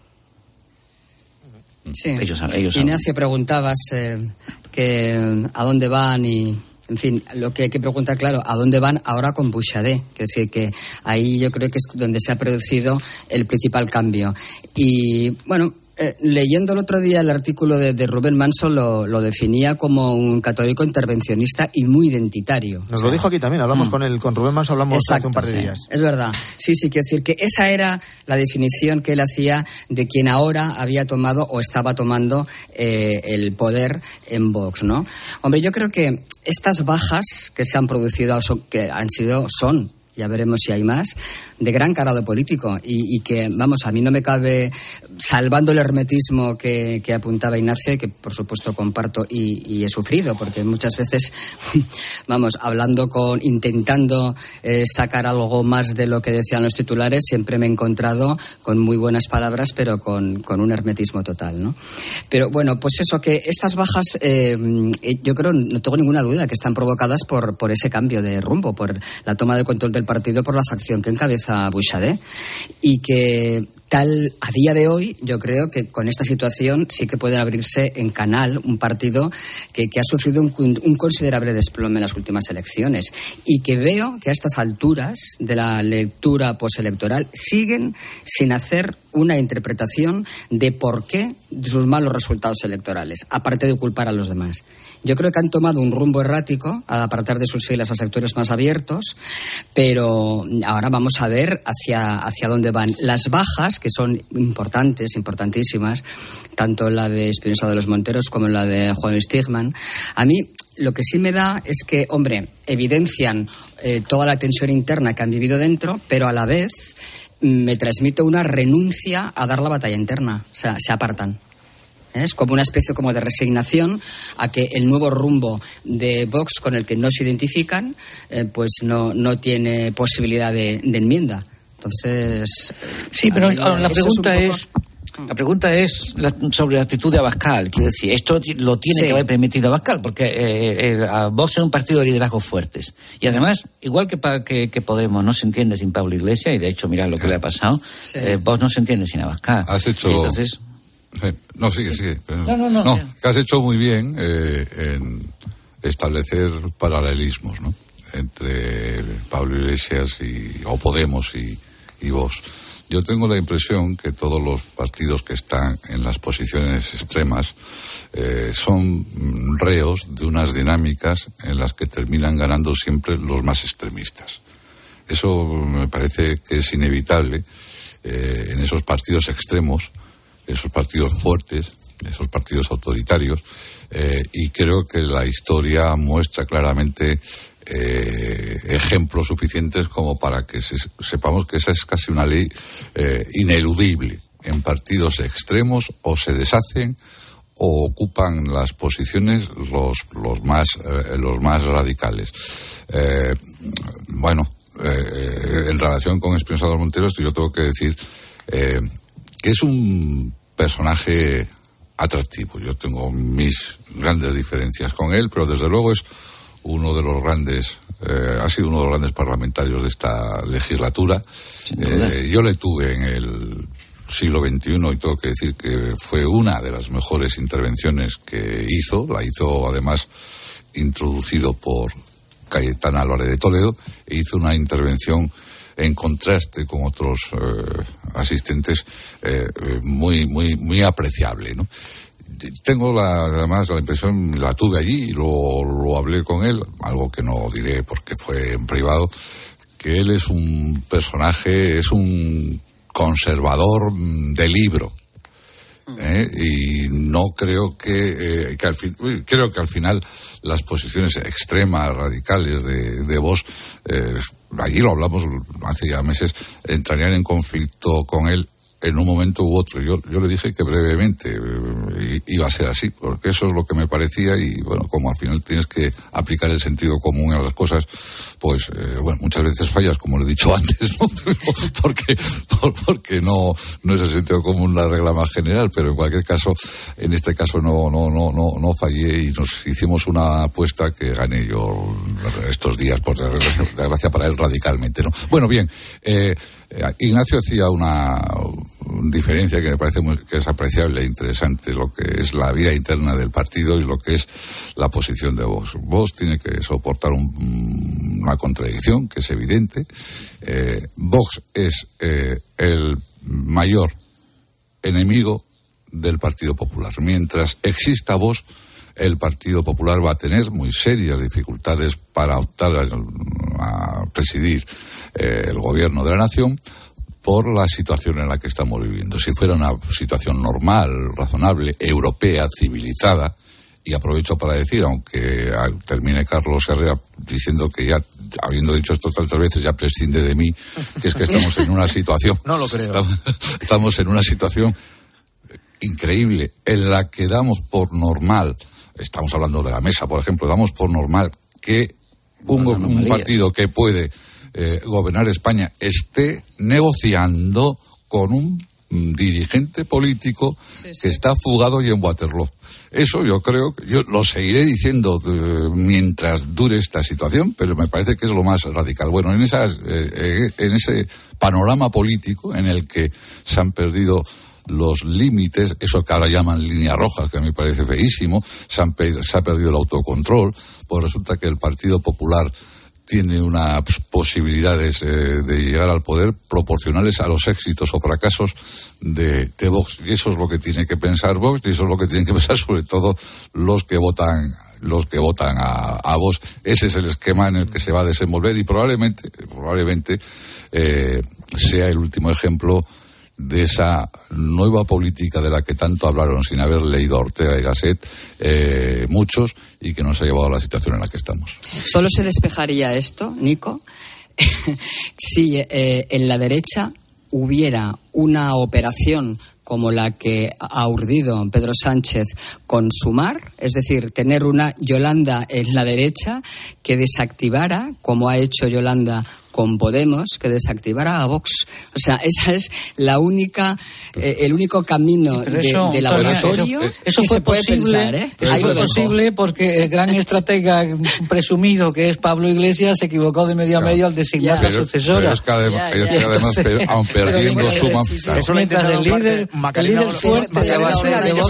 Speaker 1: Sí.
Speaker 4: Ellos, ellos
Speaker 1: Ignacio, preguntabas eh, que a dónde van y... En fin, lo que hay que preguntar, claro, ¿a dónde van ahora con Busadé? Es decir, que ahí yo creo que es donde se ha producido el principal cambio. Y, bueno, eh, leyendo el otro día el artículo de, de Rubén Manso, lo, lo definía como un católico intervencionista y muy identitario.
Speaker 19: Nos lo dijo aquí también, hablamos mm. con el, con Rubén Manso, hablamos
Speaker 1: Exacto,
Speaker 19: hace un par de
Speaker 1: sí.
Speaker 19: días.
Speaker 1: Es verdad. Sí, sí, quiero decir que esa era la definición que él hacía de quien ahora había tomado o estaba tomando eh, el poder en Vox, ¿no? Hombre, yo creo que estas bajas que se han producido, que han sido, son, ya veremos si hay más, de gran calado político y, y que, vamos, a mí no me cabe, salvando el hermetismo que, que apuntaba Ignacio y que por supuesto comparto y, y he sufrido, porque muchas veces, vamos, hablando con, intentando eh, sacar algo más de lo que decían los titulares, siempre me he encontrado con muy buenas palabras, pero con, con un hermetismo total, ¿no? Pero bueno, pues eso, que estas bajas, eh, yo creo, no tengo ninguna duda que están provocadas por, por ese cambio de rumbo, por la toma de control del partido, por la facción que encabeza Busadé, y que tal a día de hoy yo creo que con esta situación sí que puede abrirse en canal un partido que, que ha sufrido un, un considerable desplome en las últimas elecciones y que veo que a estas alturas de la lectura postelectoral siguen sin hacer una interpretación de por qué de sus malos resultados electorales, aparte de culpar a los demás. Yo creo que han tomado un rumbo errático al apartar de sus filas a sectores más abiertos, pero ahora vamos a ver hacia, hacia dónde van. Las bajas, que son importantes, importantísimas, tanto la de Espinosa de los Monteros como la de Juan Stigman, a mí lo que sí me da es que, hombre, evidencian eh, toda la tensión interna que han vivido dentro, pero a la vez me transmite una renuncia a dar la batalla interna. O sea, se apartan. Es como una especie como de resignación a que el nuevo rumbo de Vox con el que no se identifican eh, pues no, no tiene posibilidad de, de enmienda. Entonces...
Speaker 4: Sí, pero la pregunta
Speaker 1: es,
Speaker 4: es... La pregunta es la, sobre la actitud de Abascal. Quiero decir, esto lo tiene sí. que haber permitido Abascal, porque eh, eh, Vox es un partido de liderazgos fuertes. Y además, igual que, pa, que, que Podemos no se entiende sin Pablo Iglesias, y de hecho, mirad lo que le ha pasado, sí. eh, Vox no se entiende sin Abascal.
Speaker 5: Has hecho...
Speaker 4: Sí, entonces...
Speaker 5: Sí. No, sigue, sigue.
Speaker 4: No, no, no.
Speaker 5: No, que has hecho muy bien eh, en establecer paralelismos, ¿no? Entre Pablo Iglesias y, o Podemos y, y Vox. Yo tengo la impresión que todos los partidos que están en las posiciones extremas eh, son reos de unas dinámicas en las que terminan ganando siempre los más extremistas. Eso me parece que es inevitable eh, en esos partidos extremos, esos partidos fuertes, esos partidos autoritarios, eh, y creo que la historia muestra claramente eh, ejemplos suficientes como para que se, sepamos que esa es casi una ley eh, ineludible. En partidos extremos o se deshacen o ocupan las posiciones los, los, más, eh, los más radicales. Eh, bueno, eh, en relación con Espinosa Montero, yo tengo que decir eh, que es un personaje atractivo. Yo tengo mis grandes diferencias con él, pero desde luego es uno de los grandes, eh, ha sido uno de los grandes parlamentarios de esta legislatura. Eh, yo le tuve en el siglo veintiuno y tengo que decir que fue una de las mejores intervenciones que hizo. La hizo además introducido por Cayetana Álvarez de Toledo e hizo una intervención en contraste con otros eh, asistentes eh, muy muy muy apreciable, ¿no? Tengo la, además la impresión, la tuve allí y lo, lo hablé con él, algo que no diré porque fue en privado, que él es un personaje, es un conservador de libro. ¿Eh? Y no creo que, eh, que al fin, creo que al final las posiciones extremas, radicales de, de Vox, eh, allí lo hablamos hace ya meses, entrarían en conflicto con él en un momento u otro. Yo, yo le dije que brevemente eh, iba a ser así, porque eso es lo que me parecía y bueno, como al final tienes que aplicar el sentido común a las cosas, pues eh, bueno, muchas veces fallas, como lo he dicho antes, ¿no? porque, por, porque no, no es el sentido común la regla más general, pero en cualquier caso, en este caso no, no, no, no, no fallé y nos hicimos una apuesta que gané yo estos días, por desgracia para él, radicalmente, ¿no? Bueno, bien, eh, Ignacio hacía una diferencia que me parece muy, que es apreciable e interesante, lo que es la vida interna del partido y lo que es la posición de Vox. Vox tiene que soportar un, una contradicción que es evidente. Eh, Vox es eh, el mayor enemigo del Partido Popular. Mientras exista Vox, el Partido Popular va a tener muy serias dificultades para optar a, a presidir eh, el gobierno de la nación por la situación en la que estamos viviendo. Si fuera una situación normal, razonable, europea, civilizada, y aprovecho para decir, aunque termine Carlos Herrera diciendo que ya, habiendo dicho esto tantas veces, ya prescinde de mí, que es que estamos en una situación...
Speaker 19: No lo creo.
Speaker 5: Estamos, estamos en una situación increíble en la que damos por normal, estamos hablando de la mesa, por ejemplo, damos por normal que un, un partido que puede eh, gobernar España esté negociando con un dirigente político sí, sí. que está fugado y en Waterloo. Eso yo creo, yo lo seguiré diciendo eh, mientras dure esta situación, pero me parece que es lo más radical. Bueno, en, esas, eh, en ese panorama político en el que se han perdido los límites, eso que ahora llaman líneas rojas, que a mí me parece feísimo, se, han, se ha perdido el autocontrol, pues resulta que el Partido Popular tiene unas posibilidades eh, de llegar al poder proporcionales a los éxitos o fracasos de, de Vox. Y eso es lo que tiene que pensar Vox, y eso es lo que tienen que pensar sobre todo los que votan los que votan a, a Vox. Ese es el esquema en el que se va a desenvolver y probablemente, probablemente eh, sea el último ejemplo de esa nueva política de la que tanto hablaron sin haber leído a Ortega y Gasset eh, muchos, y que nos ha llevado a la situación en la que estamos.
Speaker 1: Solo se despejaría esto, Nico, si eh, en la derecha hubiera una operación como la que ha urdido Pedro Sánchez con Sumar, es decir, tener una Yolanda en la derecha que desactivara, como ha hecho Yolanda con Podemos, que desactivara a Vox. O sea, esa es la única, eh, el único camino
Speaker 4: sí,
Speaker 1: de,
Speaker 4: eso,
Speaker 1: de laboratorio
Speaker 4: eso, eso
Speaker 1: que
Speaker 4: fue
Speaker 1: se puede
Speaker 4: posible,
Speaker 1: pensar, ¿eh?
Speaker 4: Eso fue posible porque el gran estratega presumido que es Pablo Iglesias se equivocó de medio a medio al designar la sucesora.
Speaker 5: Pero es que además, ya, ya. Es que además Entonces, aun perdiendo pero, suma...
Speaker 19: Sí, sí, claro. Eso lo mientras el líder,
Speaker 4: el líder fuerte de Vox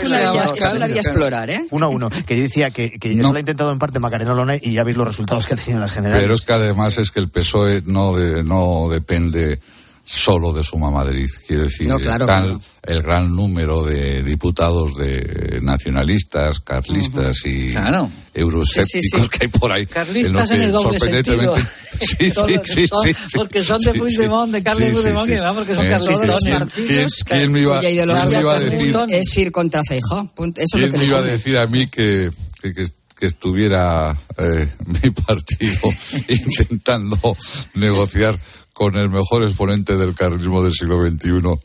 Speaker 1: la voy a explorar, ¿eh?
Speaker 19: Uno a uno, que decía que, que no. Eso lo ha intentado en parte Macarena Olona y ya veis los resultados que ha tenido en las generales.
Speaker 5: Pero es que además es que el P S O E no, de, no depende solo de Suma Madrid, quiere decir,
Speaker 1: no, claro,
Speaker 5: están
Speaker 1: claro.
Speaker 5: el gran número de diputados de nacionalistas, carlistas uh-huh. y
Speaker 4: claro.
Speaker 5: euroescépticos sí, sí, sí. que hay por ahí.
Speaker 4: Carlistas en, en el doble sentido.
Speaker 5: Sí, sí, sí,
Speaker 4: son,
Speaker 5: sí,
Speaker 4: porque son de Puigdemont, de Carles sí, Puigdemont, sí, sí. ¿no? Porque son eh, carlistones.
Speaker 5: ¿Quién, quién, quién me iba, quién me iba a decir?
Speaker 1: Es ir contra Feijóo. Eso es
Speaker 5: ¿Quién
Speaker 1: lo que
Speaker 5: me iba a decir a mí que, que, que que estuviera eh, mi partido intentando negociar con el mejor exponente del carlismo del siglo veintiuno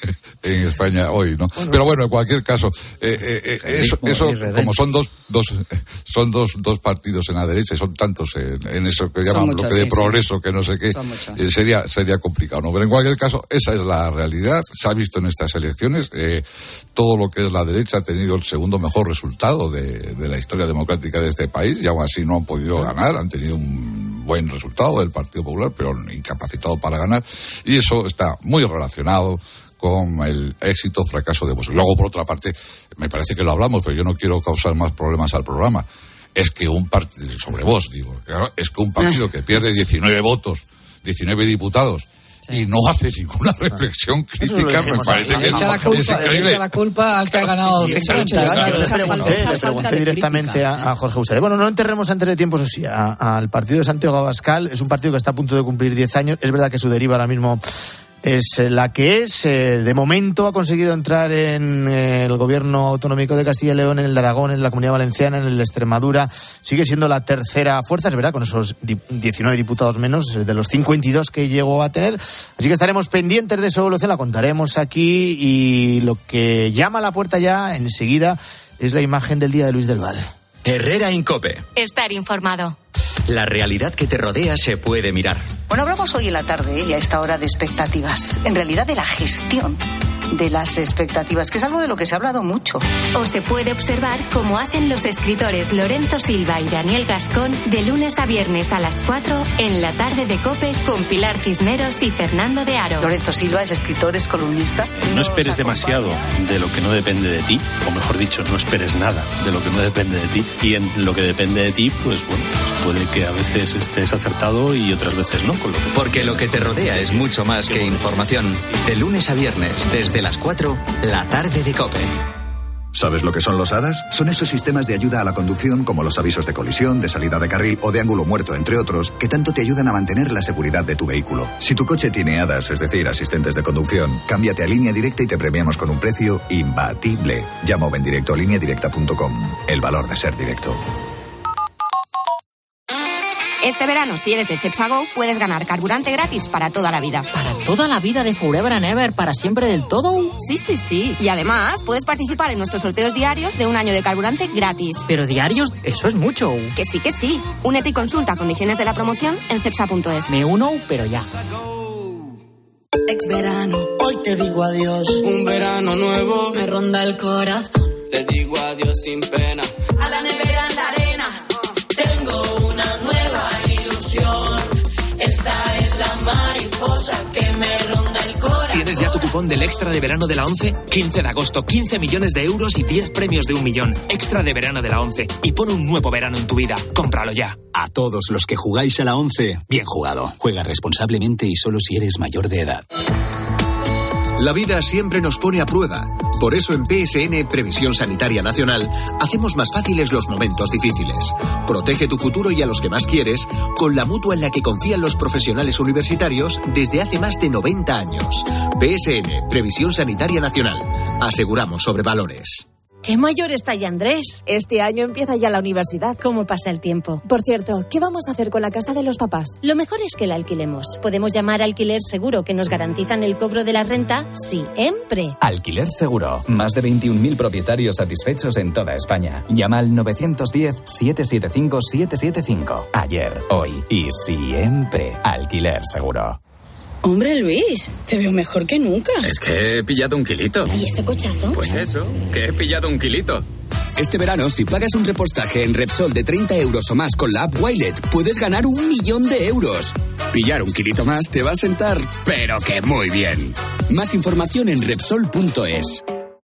Speaker 5: en España hoy, ¿no? Bueno, pero bueno, en cualquier caso, eh, eh, eso, eso como son dos, dos, son dos, dos partidos en la derecha y son tantos en, en eso que llaman muchos, bloque de sí, progreso, sí. que no sé qué, eh, sería, sería complicado, ¿no? Pero en cualquier caso, esa es la realidad, se ha visto en estas elecciones, eh, todo lo que es la derecha ha tenido el segundo mejor resultado de, de la historia democrática de este país y aún así no han podido ganar, han tenido un buen resultado del Partido Popular, pero incapacitado para ganar, y eso está muy relacionado con el éxito o fracaso de Vox. Luego, por otra parte, me parece que lo hablamos, pero yo no quiero causar más problemas al programa, es que un partido, sobre Vox digo, claro, es que un partido que pierde diecinueve votos, diecinueve diputados, sí. y no hace ninguna reflexión crítica, me parece que es,
Speaker 4: la culpa,
Speaker 5: es increíble.
Speaker 4: Echa la culpa al que ha ganado
Speaker 19: sí, cincuenta. Le pregunté directamente a, a Jorge Usade. Bueno, no enterremos antes de tiempo, eso sí, a, al partido de Santiago Abascal. Es un partido que está a punto de cumplir diez años. Es verdad que su deriva ahora mismo es la que es. De momento ha conseguido entrar en el gobierno autonómico de Castilla y León, en el de Aragón, en la Comunidad Valenciana, en el de Extremadura. Sigue siendo la tercera fuerza, es verdad, con esos diecinueve diputados menos de los cincuenta y dos que llegó a tener. Así que estaremos pendientes de su evolución, la contaremos aquí, y lo que llama a la puerta ya enseguida es la imagen del día de Luis del Val.
Speaker 2: Herrera Incope.
Speaker 3: Estar informado.
Speaker 2: La realidad que te rodea se puede mirar.
Speaker 10: Bueno, hablamos hoy en la tarde y a esta hora de expectativas. En realidad de la gestión de las expectativas, que es algo de lo que se ha hablado mucho.
Speaker 3: O se puede observar cómo hacen los escritores Lorenzo Silva y Daniel Gascón de lunes a viernes a las cuatro en la tarde de COPE con Pilar Cisneros y Fernando de Aro.
Speaker 10: Lorenzo Silva es escritor, es columnista.
Speaker 11: No esperes demasiado de lo que no depende de ti, o mejor dicho, no esperes nada de lo que no depende de ti. Y en lo que depende de ti, pues bueno, pues puede que a veces estés acertado y otras veces no. Con lo que
Speaker 2: Porque lo que te rodea es mucho más que información. De lunes a viernes, desde las cuatro, la tarde de COPE.
Speaker 9: ¿Sabes lo que son los A D A S? Son esos sistemas de ayuda a la conducción como los avisos de colisión, de salida de carril o de ángulo muerto, entre otros, que tanto te ayudan a mantener la seguridad de tu vehículo. Si tu coche tiene A D A S, es decir, asistentes de conducción, cámbiate a Línea Directa y te premiamos con un precio imbatible. Llama o ven directo a línea directa punto com. El valor de ser directo.
Speaker 12: Este verano, si eres de Cepsa Go, puedes ganar carburante gratis para toda la vida.
Speaker 13: ¿Para toda la vida de Forever and Ever? ¿Para siempre del todo?
Speaker 12: Sí, sí, sí. Y además, puedes participar en nuestros sorteos diarios de un año de carburante gratis.
Speaker 13: ¿Pero diarios? Eso es mucho.
Speaker 12: Que sí, que sí. Únete y consulta condiciones de la promoción en cepsa punto es.
Speaker 13: Me uno, pero ya.
Speaker 15: Ex verano, hoy te digo adiós.
Speaker 16: Un verano nuevo
Speaker 15: me ronda el corazón.
Speaker 16: Le digo adiós sin pena.
Speaker 15: A la nevera en la arena. Tengo una nueva ilusión. Esta es la mariposa que me ronda el corazón.
Speaker 17: ¿Tienes ya tu cupón del Extra de Verano de la ONCE? quince de agosto, quince millones de euros y diez premios de un millón. Extra de Verano de la ONCE. Y pon un nuevo verano en tu vida. Cómpralo ya.
Speaker 18: A todos los que jugáis a la ONCE, bien jugado. Juega responsablemente y solo si eres mayor de edad.
Speaker 20: La vida siempre nos pone a prueba. Por eso en P S N, Previsión Sanitaria Nacional, hacemos más fáciles los momentos difíciles. Protege tu futuro y a los que más quieres con la mutua en la que confían los profesionales universitarios desde hace más de noventa años. P S N, Previsión Sanitaria Nacional. Aseguramos sobre valores.
Speaker 6: qué mayor está ya Andrés.
Speaker 7: Este año empieza ya la universidad.
Speaker 6: ¿Cómo pasa el tiempo?
Speaker 7: Por cierto, ¿qué vamos a hacer con la casa de los papás?
Speaker 6: Lo mejor es que la alquilemos. Podemos llamar a Alquiler Seguro, que nos garantizan el cobro de la renta siempre.
Speaker 21: Alquiler Seguro. Más de veintiún mil propietarios satisfechos en toda España. Llama al nueve uno cero, siete siete cinco, siete siete cinco. Ayer, hoy y siempre. Alquiler Seguro.
Speaker 22: Hombre, Luis, te veo mejor que nunca.
Speaker 23: Es que he pillado un kilito.
Speaker 22: ¿Y ese cochazo?
Speaker 23: Pues eso, que he pillado un kilito. Este verano, si pagas un repostaje en Repsol de treinta euros o más con la app Wilet, puedes ganar un millón de euros. Pillar un kilito más te va a sentar, pero que muy bien. Más información en Repsol punto es.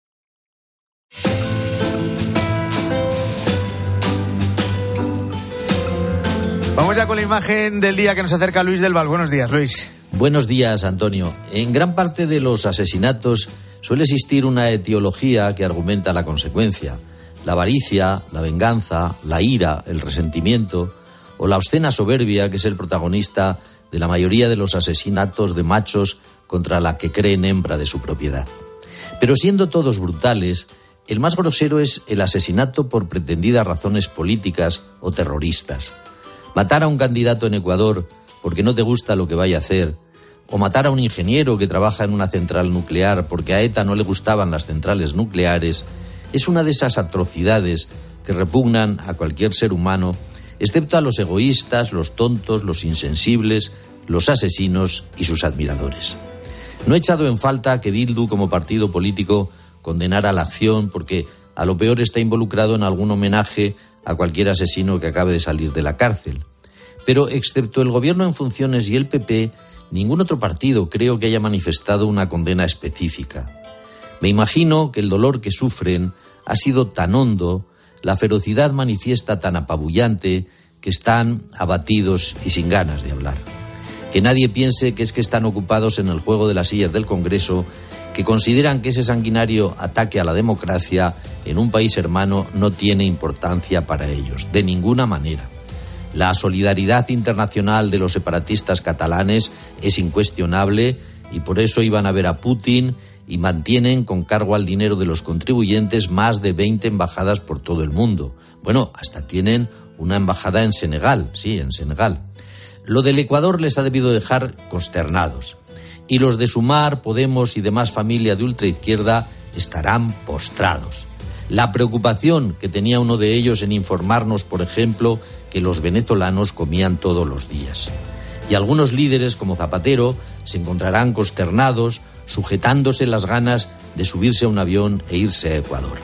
Speaker 19: Vamos ya con la imagen del día que nos acerca Luis del Val. Buenos días, Luis.
Speaker 24: Buenos días, Antonio. En gran parte de los asesinatos suele existir una etiología que argumenta la consecuencia. La avaricia, la venganza, la ira, el resentimiento o la obscena soberbia que es el protagonista de la mayoría de los asesinatos de machos contra la que creen hembra de su propiedad. Pero siendo todos brutales, el más grosero es el asesinato por pretendidas razones políticas o terroristas. Matar a un candidato en Ecuador porque no te gusta lo que vaya a hacer, o matar a un ingeniero que trabaja en una central nuclear porque a ETA no le gustaban las centrales nucleares, es una de esas atrocidades que repugnan a cualquier ser humano, excepto a los egoístas, los tontos, los insensibles, los asesinos y sus admiradores. No he echado en falta que Bildu, como partido político, condenara la acción porque a lo peor está involucrado en algún homenaje a cualquier asesino que acabe de salir de la cárcel. Pero excepto el gobierno en funciones y el P P, ningún otro partido creo que haya manifestado una condena específica. Me imagino que el dolor que sufren ha sido tan hondo, la ferocidad manifiesta tan apabullante, que están abatidos y sin ganas de hablar. Que nadie piense que es que están ocupados en el juego de las sillas del Congreso, que consideran que ese sanguinario ataque a la democracia en un país hermano no tiene importancia para ellos, de ninguna manera. La solidaridad internacional de los separatistas catalanes es incuestionable y por eso iban a ver a Putin y mantienen con cargo al dinero de los contribuyentes más de veinte embajadas por todo el mundo. Bueno, hasta tienen una embajada en Senegal, sí, en Senegal. Lo del Ecuador les ha debido dejar consternados. Y los de Sumar, Podemos y demás familia de ultraizquierda estarán postrados. La preocupación que tenía uno de ellos en informarnos, por ejemplo, que los venezolanos comían todos los días. Y algunos líderes, como Zapatero, se encontrarán consternados, sujetándose las ganas de subirse a un avión e irse a Ecuador.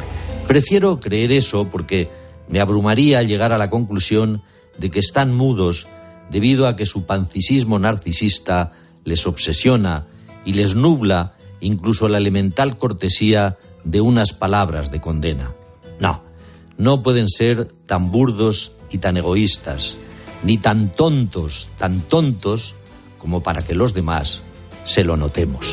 Speaker 24: Prefiero creer eso porque me abrumaría llegar a la conclusión de que están mudos debido a que su pancisismo narcisista les obsesiona y les nubla incluso la elemental cortesía de unas palabras de condena. No, no pueden ser tan burdos y tan egoístas, ni tan tontos, tan tontos, como para que los demás se lo notemos.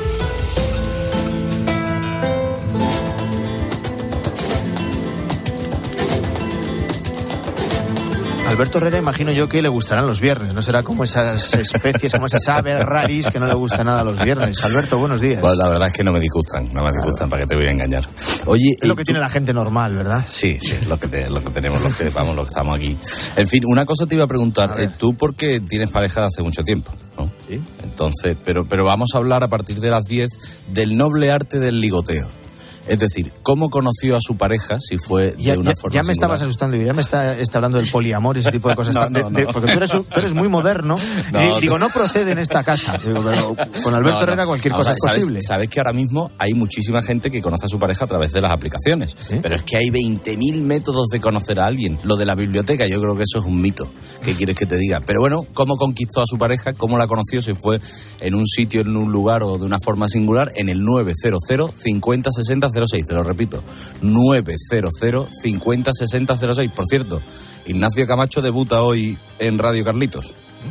Speaker 19: Alberto Herrera, imagino yo que le gustarán los viernes, no será como esas especies, como esas aves raris que no le gustan nada los viernes. Alberto, buenos días.
Speaker 25: Pues la verdad es que no me disgustan, no me disgustan, para que te voy a engañar. Oye,
Speaker 19: es lo que tú... tiene la gente normal, ¿verdad?
Speaker 25: Sí, sí, es lo que, te, lo que tenemos, los que vamos, los que estamos aquí. En fin, una cosa te iba a preguntar, a tú porque tienes pareja de hace mucho tiempo, ¿no? Sí. Entonces, pero, pero vamos a hablar a partir de las diez del noble arte del ligoteo. Es decir, ¿cómo conoció a su pareja? Si fue de
Speaker 19: ya,
Speaker 25: una
Speaker 19: ya,
Speaker 25: forma
Speaker 19: Ya me
Speaker 25: singular.
Speaker 19: estabas asustando, ya me está, está hablando del poliamor y ese tipo de cosas.
Speaker 25: no, no,
Speaker 19: de, de,
Speaker 25: no.
Speaker 19: porque tú eres, tú eres muy moderno.
Speaker 25: No,
Speaker 19: y digo, no procede en esta casa. Digo, pero con Alberto no, no. Herrera cualquier cosa
Speaker 25: Ahora,
Speaker 19: es
Speaker 25: ¿sabes,
Speaker 19: posible.
Speaker 25: Sabes que ahora mismo hay muchísima gente que conoce a su pareja a través de las aplicaciones. ¿Sí? Pero es que hay veinte mil métodos de conocer a alguien. Lo de la biblioteca, yo creo que eso es un mito. ¿Qué quieres que te diga? Pero bueno, ¿cómo conquistó a su pareja? ¿Cómo la conoció? Si fue en un sitio, en un lugar o de una forma singular, en el nueve cero cero, cincuenta, sesenta, cero seis. Te lo repito. nueve cero cero, cincuenta, sesenta, cero seis. Por cierto, Ignacio Camacho debuta hoy en Radio Carlitos.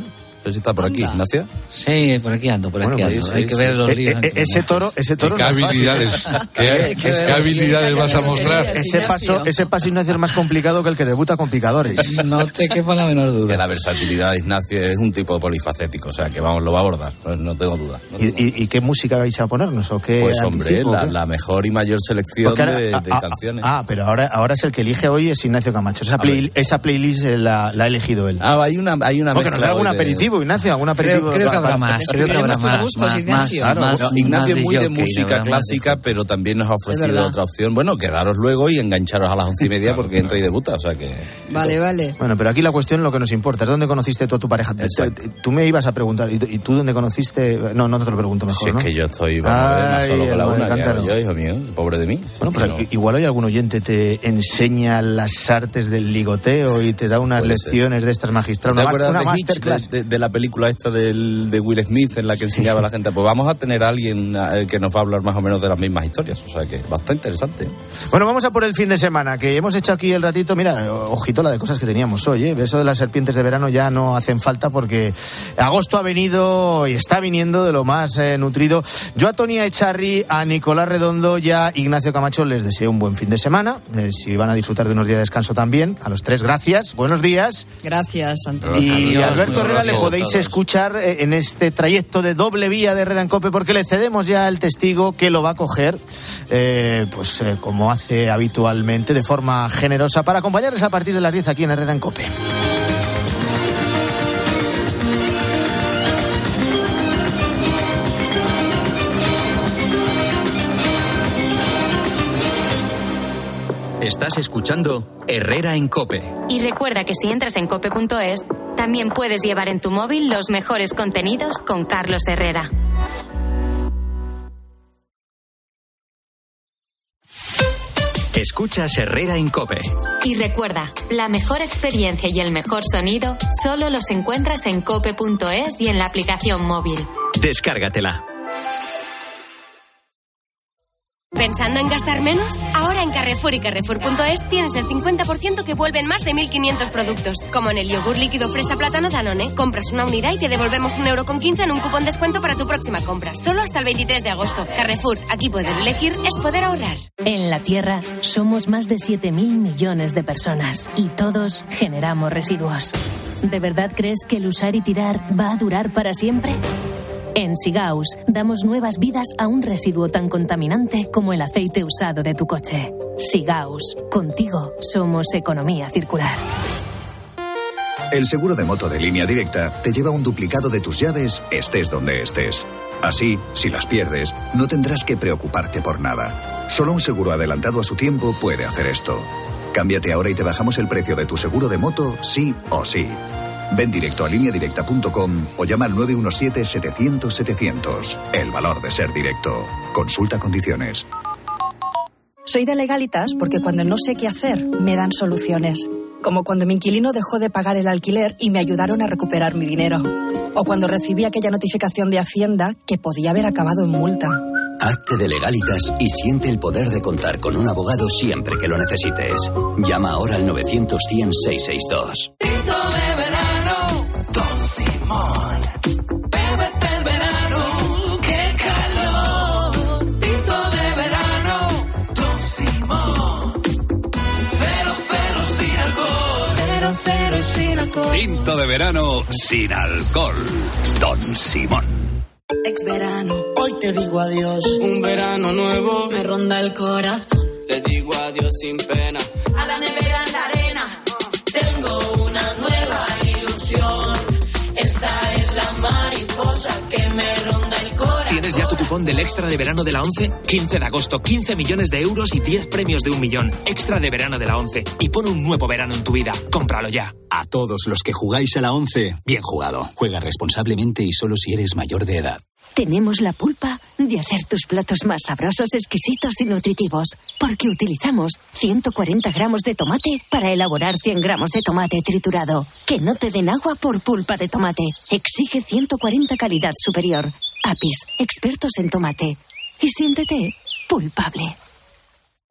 Speaker 25: sé si está por aquí, Ignacio.
Speaker 1: Sí, por aquí ando, por aquí
Speaker 25: Bueno,
Speaker 1: ando.
Speaker 25: pues,
Speaker 1: Hay
Speaker 25: sí,
Speaker 1: que
Speaker 25: sí,
Speaker 1: ver
Speaker 25: sí.
Speaker 1: los líos.
Speaker 19: Eh, eh, ese toro, ese toro.
Speaker 4: ¿Qué
Speaker 19: no es fácil.
Speaker 4: habilidades, qué, qué habilidades vas a mostrar?
Speaker 19: Ese paso, ese paso, Ignacio, es más complicado que el que debuta con picadores.
Speaker 1: No te quepa la menor duda.
Speaker 25: Que la versatilidad de Ignacio es un tipo polifacético, o sea, que vamos, lo va a abordar, no, no tengo duda. No
Speaker 19: ¿Y,
Speaker 25: tengo
Speaker 19: y, ¿Y qué música vais a ponernos? ¿O qué
Speaker 25: Pues hombre,
Speaker 19: anticipo,
Speaker 25: la,
Speaker 19: qué?
Speaker 25: la mejor y mayor selección
Speaker 19: Ahora,
Speaker 25: de, de
Speaker 19: ah,
Speaker 25: canciones.
Speaker 19: Ah, pero ahora, ahora es el que elige hoy, es Ignacio Camacho. Esa, play, esa playlist eh, la, la ha elegido él.
Speaker 25: Ah, hay una, hay una
Speaker 19: Porque nos da
Speaker 25: mezcla
Speaker 19: algún
Speaker 25: hoy de-
Speaker 19: aperitivo, Ignacio, algún aperitivo.
Speaker 1: Creo, creo que habrá más, creo que habrá más.
Speaker 22: gustos,
Speaker 1: más,
Speaker 22: Ignacio.
Speaker 1: más,
Speaker 19: Claro.
Speaker 1: más,
Speaker 25: No, Ignacio
Speaker 1: más
Speaker 25: es muy de
Speaker 1: jockey,
Speaker 25: música
Speaker 1: verdad, más
Speaker 25: clásica, pero también nos ha ofrecido
Speaker 22: verdad.
Speaker 25: otra opción. Bueno, quedaros luego y engancharos a las once y media porque entra y debuta, o sea que...
Speaker 22: Vale, vale.
Speaker 19: Bueno, pero aquí la cuestión, lo que nos importa, es dónde conociste tú a tu pareja.
Speaker 25: Exacto.
Speaker 19: Tú- Tú me ibas a preguntar, ¿y tú, y tú dónde conociste? No, no te lo pregunto mejor,
Speaker 25: Si es
Speaker 19: ¿no?
Speaker 25: que yo estoy, vamos a ver, más
Speaker 19: Ay,
Speaker 25: solo que la
Speaker 19: el
Speaker 25: una, que
Speaker 19: cántaro.
Speaker 25: hago yo, hijo mío, pobre de mí.
Speaker 19: Bueno, pues
Speaker 25: No,
Speaker 19: i- igual hoy algún oyente te enseña las artes del ligoteo y te da unas
Speaker 25: Puede ser.
Speaker 19: lecciones de estas magistrales.
Speaker 25: ¿Te
Speaker 19: Una,
Speaker 25: acuerdas
Speaker 19: una
Speaker 25: de Hitch,
Speaker 19: masterclass.
Speaker 25: de, de- de la película esta del, de Will Smith en la que enseñaba a la gente? Pues vamos a tener a alguien eh, que nos va a hablar más o menos de las mismas historias, o sea que bastante interesante.
Speaker 19: Bueno, vamos a por el fin de semana, que hemos hecho aquí el ratito. Mira, ojito la de cosas que teníamos hoy, ¿eh? Eso de las serpientes de verano ya no hacen falta porque agosto ha venido y está viniendo de lo más eh, nutrido. Yo a Tony Echarri, a Nicolás Redondo y a Ignacio Camacho les deseo un buen fin de semana. Eh, si van a disfrutar de unos días de descanso también, a los tres, gracias. Buenos días.
Speaker 22: Gracias, Antonio.
Speaker 19: Y
Speaker 1: Adiós,
Speaker 19: a Alberto
Speaker 1: un
Speaker 19: Herrera
Speaker 1: abrazo
Speaker 19: le
Speaker 1: a
Speaker 19: podéis
Speaker 1: todos.
Speaker 19: escuchar eh, en este trayecto de doble vía de Herrera en COPE porque le cedemos ya el testigo que lo va a coger, eh, pues eh, como hace habitualmente, de forma generosa, para acompañarles a partir de las diez aquí en Herrera en COPE.
Speaker 2: Estás escuchando Herrera en COPE.
Speaker 3: Y recuerda que si entras en cope punto es, también puedes llevar en tu móvil los mejores contenidos con Carlos Herrera.
Speaker 2: Escuchas Herrera en COPE.
Speaker 3: Y recuerda, la mejor experiencia y el mejor sonido solo los encuentras en cope punto es y en la aplicación móvil.
Speaker 2: Descárgatela.
Speaker 5: ¿Pensando en gastar menos? Ahora en Carrefour y Carrefour punto es tienes el cincuenta por ciento que vuelven más de mil quinientos productos. Como en el yogur líquido fresa plátano Danone. Compras una unidad y te devolvemos un euro con quince en un cupón descuento para tu próxima compra. Solo hasta el veintitrés de agosto. Carrefour, aquí poder elegir es poder ahorrar.
Speaker 8: En la Tierra somos más de siete mil millones de personas y todos generamos residuos. ¿De verdad crees que el usar y tirar va a durar para siempre? En Sigaus damos nuevas vidas a un residuo tan contaminante como el aceite usado de tu coche. Sigaus, contigo somos economía circular.
Speaker 9: El seguro de moto de Línea Directa te lleva un duplicado de tus llaves, estés donde estés. Así, si las pierdes, no tendrás que preocuparte por nada. Solo un seguro adelantado a su tiempo puede hacer esto. Cámbiate ahora y te bajamos el precio de tu seguro de moto, sí o sí. Ven directo a línea directa punto com o llama al nueve uno siete, setecientos, setecientos. El valor de ser directo. Consulta condiciones.
Speaker 14: Soy de Legalitas porque cuando no sé qué hacer, me dan soluciones. Como cuando mi inquilino dejó de pagar el alquiler y me ayudaron a recuperar mi dinero. O cuando recibí aquella notificación de Hacienda que podía haber acabado en multa.
Speaker 26: Hazte de Legalitas y siente el poder de contar con un abogado siempre que lo necesites. Llama ahora al novecientos, cien, seiscientos sesenta y dos.
Speaker 15: De verano, Don Simón. Bébete el verano, qué calor. Tinto de verano, Don Simón. Cero, cero sin alcohol. Cero, cero sin alcohol.
Speaker 4: Tinto de verano sin alcohol. Don Simón.
Speaker 15: Ex verano, hoy te digo adiós.
Speaker 16: Un verano nuevo
Speaker 22: Me ronda el corazón.
Speaker 16: le digo adiós sin pena.
Speaker 15: A la nevera en la arena, tengo una nueva ilusión. Esta es la mariposa que me ronda el corazón.
Speaker 17: ¿Tienes ya tu cupón del Extra de Verano de la ONCE? quince de agosto, quince millones de euros y diez premios de un millón. Extra de Verano de la ONCE. Y pon un nuevo verano en tu vida. Cómpralo ya.
Speaker 18: A todos los que jugáis a la once, bien jugado. Juega responsablemente y solo si eres mayor de edad.
Speaker 27: Tenemos la pulpa de hacer tus platos más sabrosos, exquisitos y nutritivos, porque utilizamos ciento cuarenta gramos de tomate para elaborar cien gramos de tomate triturado. Que no te den agua por pulpa de tomate. Exige ciento cuarenta calidad superior. Apis, expertos en tomate. Y siéntete pulpable.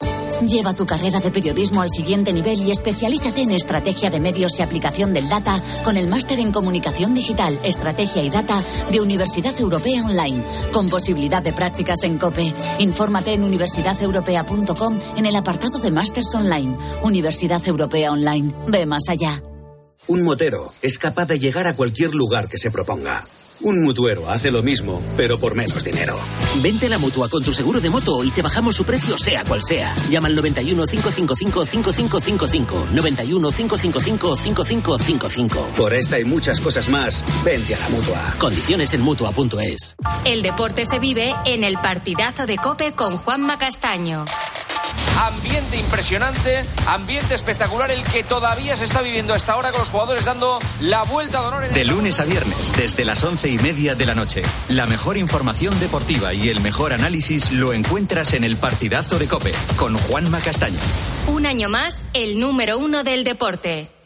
Speaker 6: Lleva tu carrera de periodismo al siguiente nivel y especialízate en estrategia de medios y aplicación del data con el máster en comunicación digital, estrategia y data de Universidad Europea Online, con posibilidad de prácticas en COPE. Infórmate en universidad europea punto com en el apartado de Másters Online. Universidad Europea Online. Ve más allá.
Speaker 7: Un motero es capaz de llegar a cualquier lugar que se proponga. Un mutuero hace lo mismo, pero por menos dinero.
Speaker 10: Vente a la Mutua con tu seguro de moto y te bajamos su precio sea cual sea. Llama al noventa y uno, cinco cinco cinco, cinco cinco cinco cinco. noventa y uno, cinco cinco cinco, cinco cinco cinco cinco.
Speaker 7: Por esta y muchas cosas más, vente a la Mutua.
Speaker 10: Condiciones en Mutua punto es.
Speaker 3: El deporte se vive en el partidazo de COPE con Juanma Castaño.
Speaker 11: Ambiente impresionante, ambiente espectacular el que todavía se está viviendo hasta ahora con los jugadores dando la vuelta de honor. En
Speaker 2: de
Speaker 11: el...
Speaker 2: lunes a viernes, desde las once y media de la noche. La mejor información deportiva y el mejor análisis lo encuentras en el partidazo de COPE con Juanma Castaño.
Speaker 3: Un año más, el número uno del deporte.